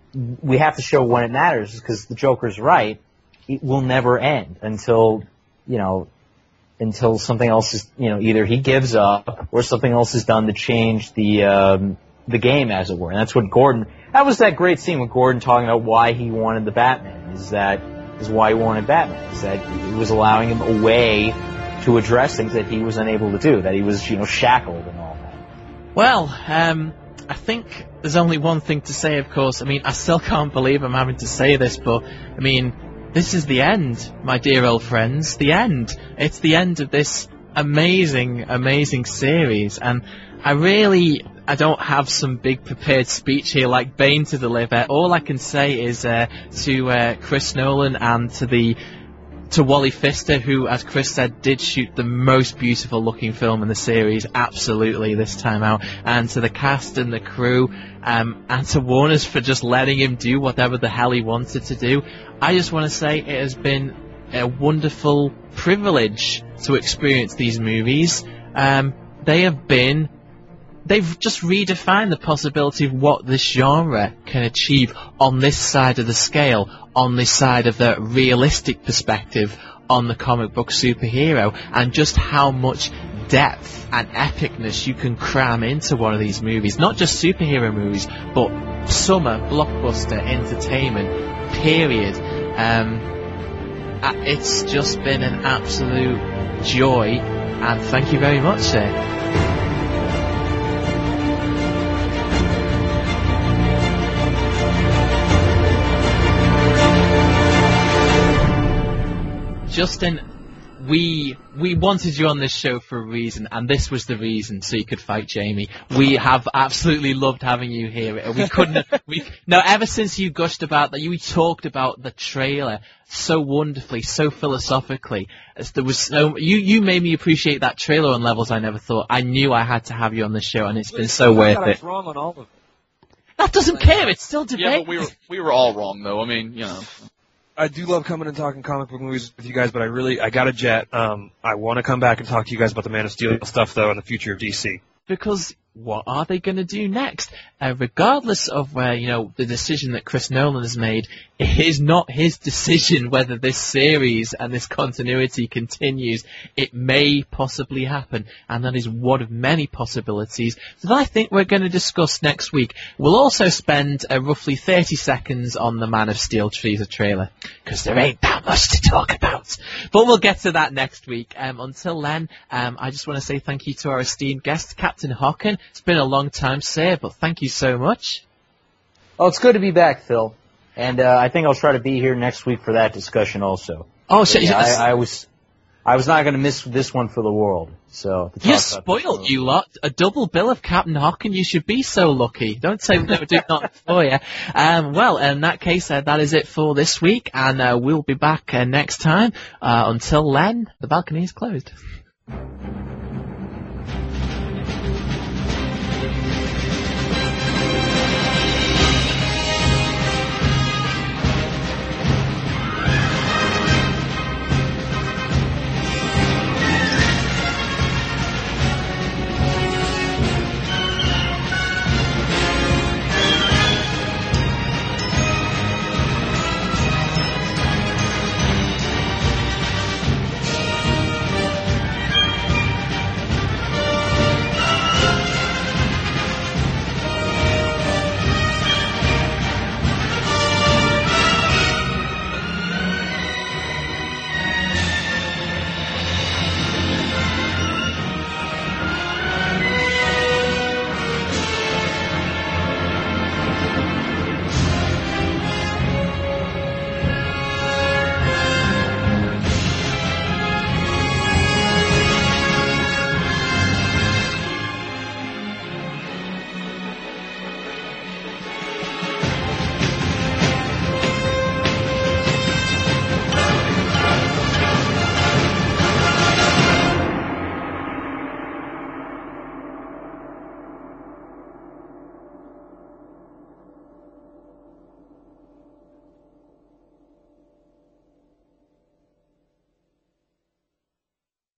we have to show when it matters, because the Joker's right. It will never end until, you know, until something else is, you know, either he gives up or something else is done to change the um, the game, as it were. And that's what Gordon. That was that great scene with Gordon talking about why he wanted the Batman. Is that is why he wanted Batman? Is that it was allowing him a way to address things that he was unable to do, that he was, you know, shackled and all that. Well, um, I think there's only one thing to say, of course. I mean, I still can't believe I'm having to say this, but, I mean, this is the end, my dear old friends. The end. It's the end of this amazing, amazing series. And I really, I don't have some big prepared speech here like Bane to deliver. All I can say is uh, to uh, Chris Nolan and to the to Wally Pfister, who, as Chris said, did shoot the most beautiful looking film in the series, absolutely, this time out, and to the cast and the crew, um, and to Warner's for just letting him do whatever the hell he wanted to do. I just want to say it has been a wonderful privilege to experience these movies. Um, they have been They've just redefined the possibility of what this genre can achieve on this side of the scale, on this side of the realistic perspective on the comic book superhero, and just how much depth and epicness you can cram into one of these movies. Not just superhero movies, but summer blockbuster entertainment, period. Um, it's just been an absolute joy, and thank you very much, sir. Justin, we we wanted you on this show for a reason, and this was the reason, so you could fight Jamie. We have absolutely loved having you here. We couldn't. we no, ever since you gushed about that, you talked about the trailer so wonderfully, so philosophically. As there was so you you made me appreciate that trailer on levels I never thought. I knew I had to have you on the show, and it's been so worth it. I was wrong on all of it. That doesn't care. It's still debate. Yeah, but we were we were all wrong though. I mean, you know. I do love coming and talking comic book movies with you guys, but I really, I got a jet. Um, I want to come back and talk to you guys about the Man of Steel stuff, though, and the future of D C. Because what are they going to do next? Uh, regardless of where, you know, the decision that Chris Nolan has made, it is not his decision whether this series and this continuity continues. It may possibly happen, and that is one of many possibilities that I think we're going to discuss next week. We'll also spend uh, roughly thirty seconds on the Man of Steel teaser trailer, because there ain't that much to talk about. But we'll get to that next week. Um, until then, um, I just want to say thank you to our esteemed guest, Captain Hocken. It's been a long time, sir, but thank you so much. Oh, it's good to be back, Phil. And uh, I think I'll try to be here next week for that discussion also. Oh, shit. Yeah, I, I was I was not going to miss this one for the world. So you spoiled, you lot. A double bill of Captain Hocken. You should be so lucky. Don't say we never do not for you. Um, well, in that case, uh, that is it for this week, and uh, we'll be back uh, next time. Uh, until then, the balcony is closed.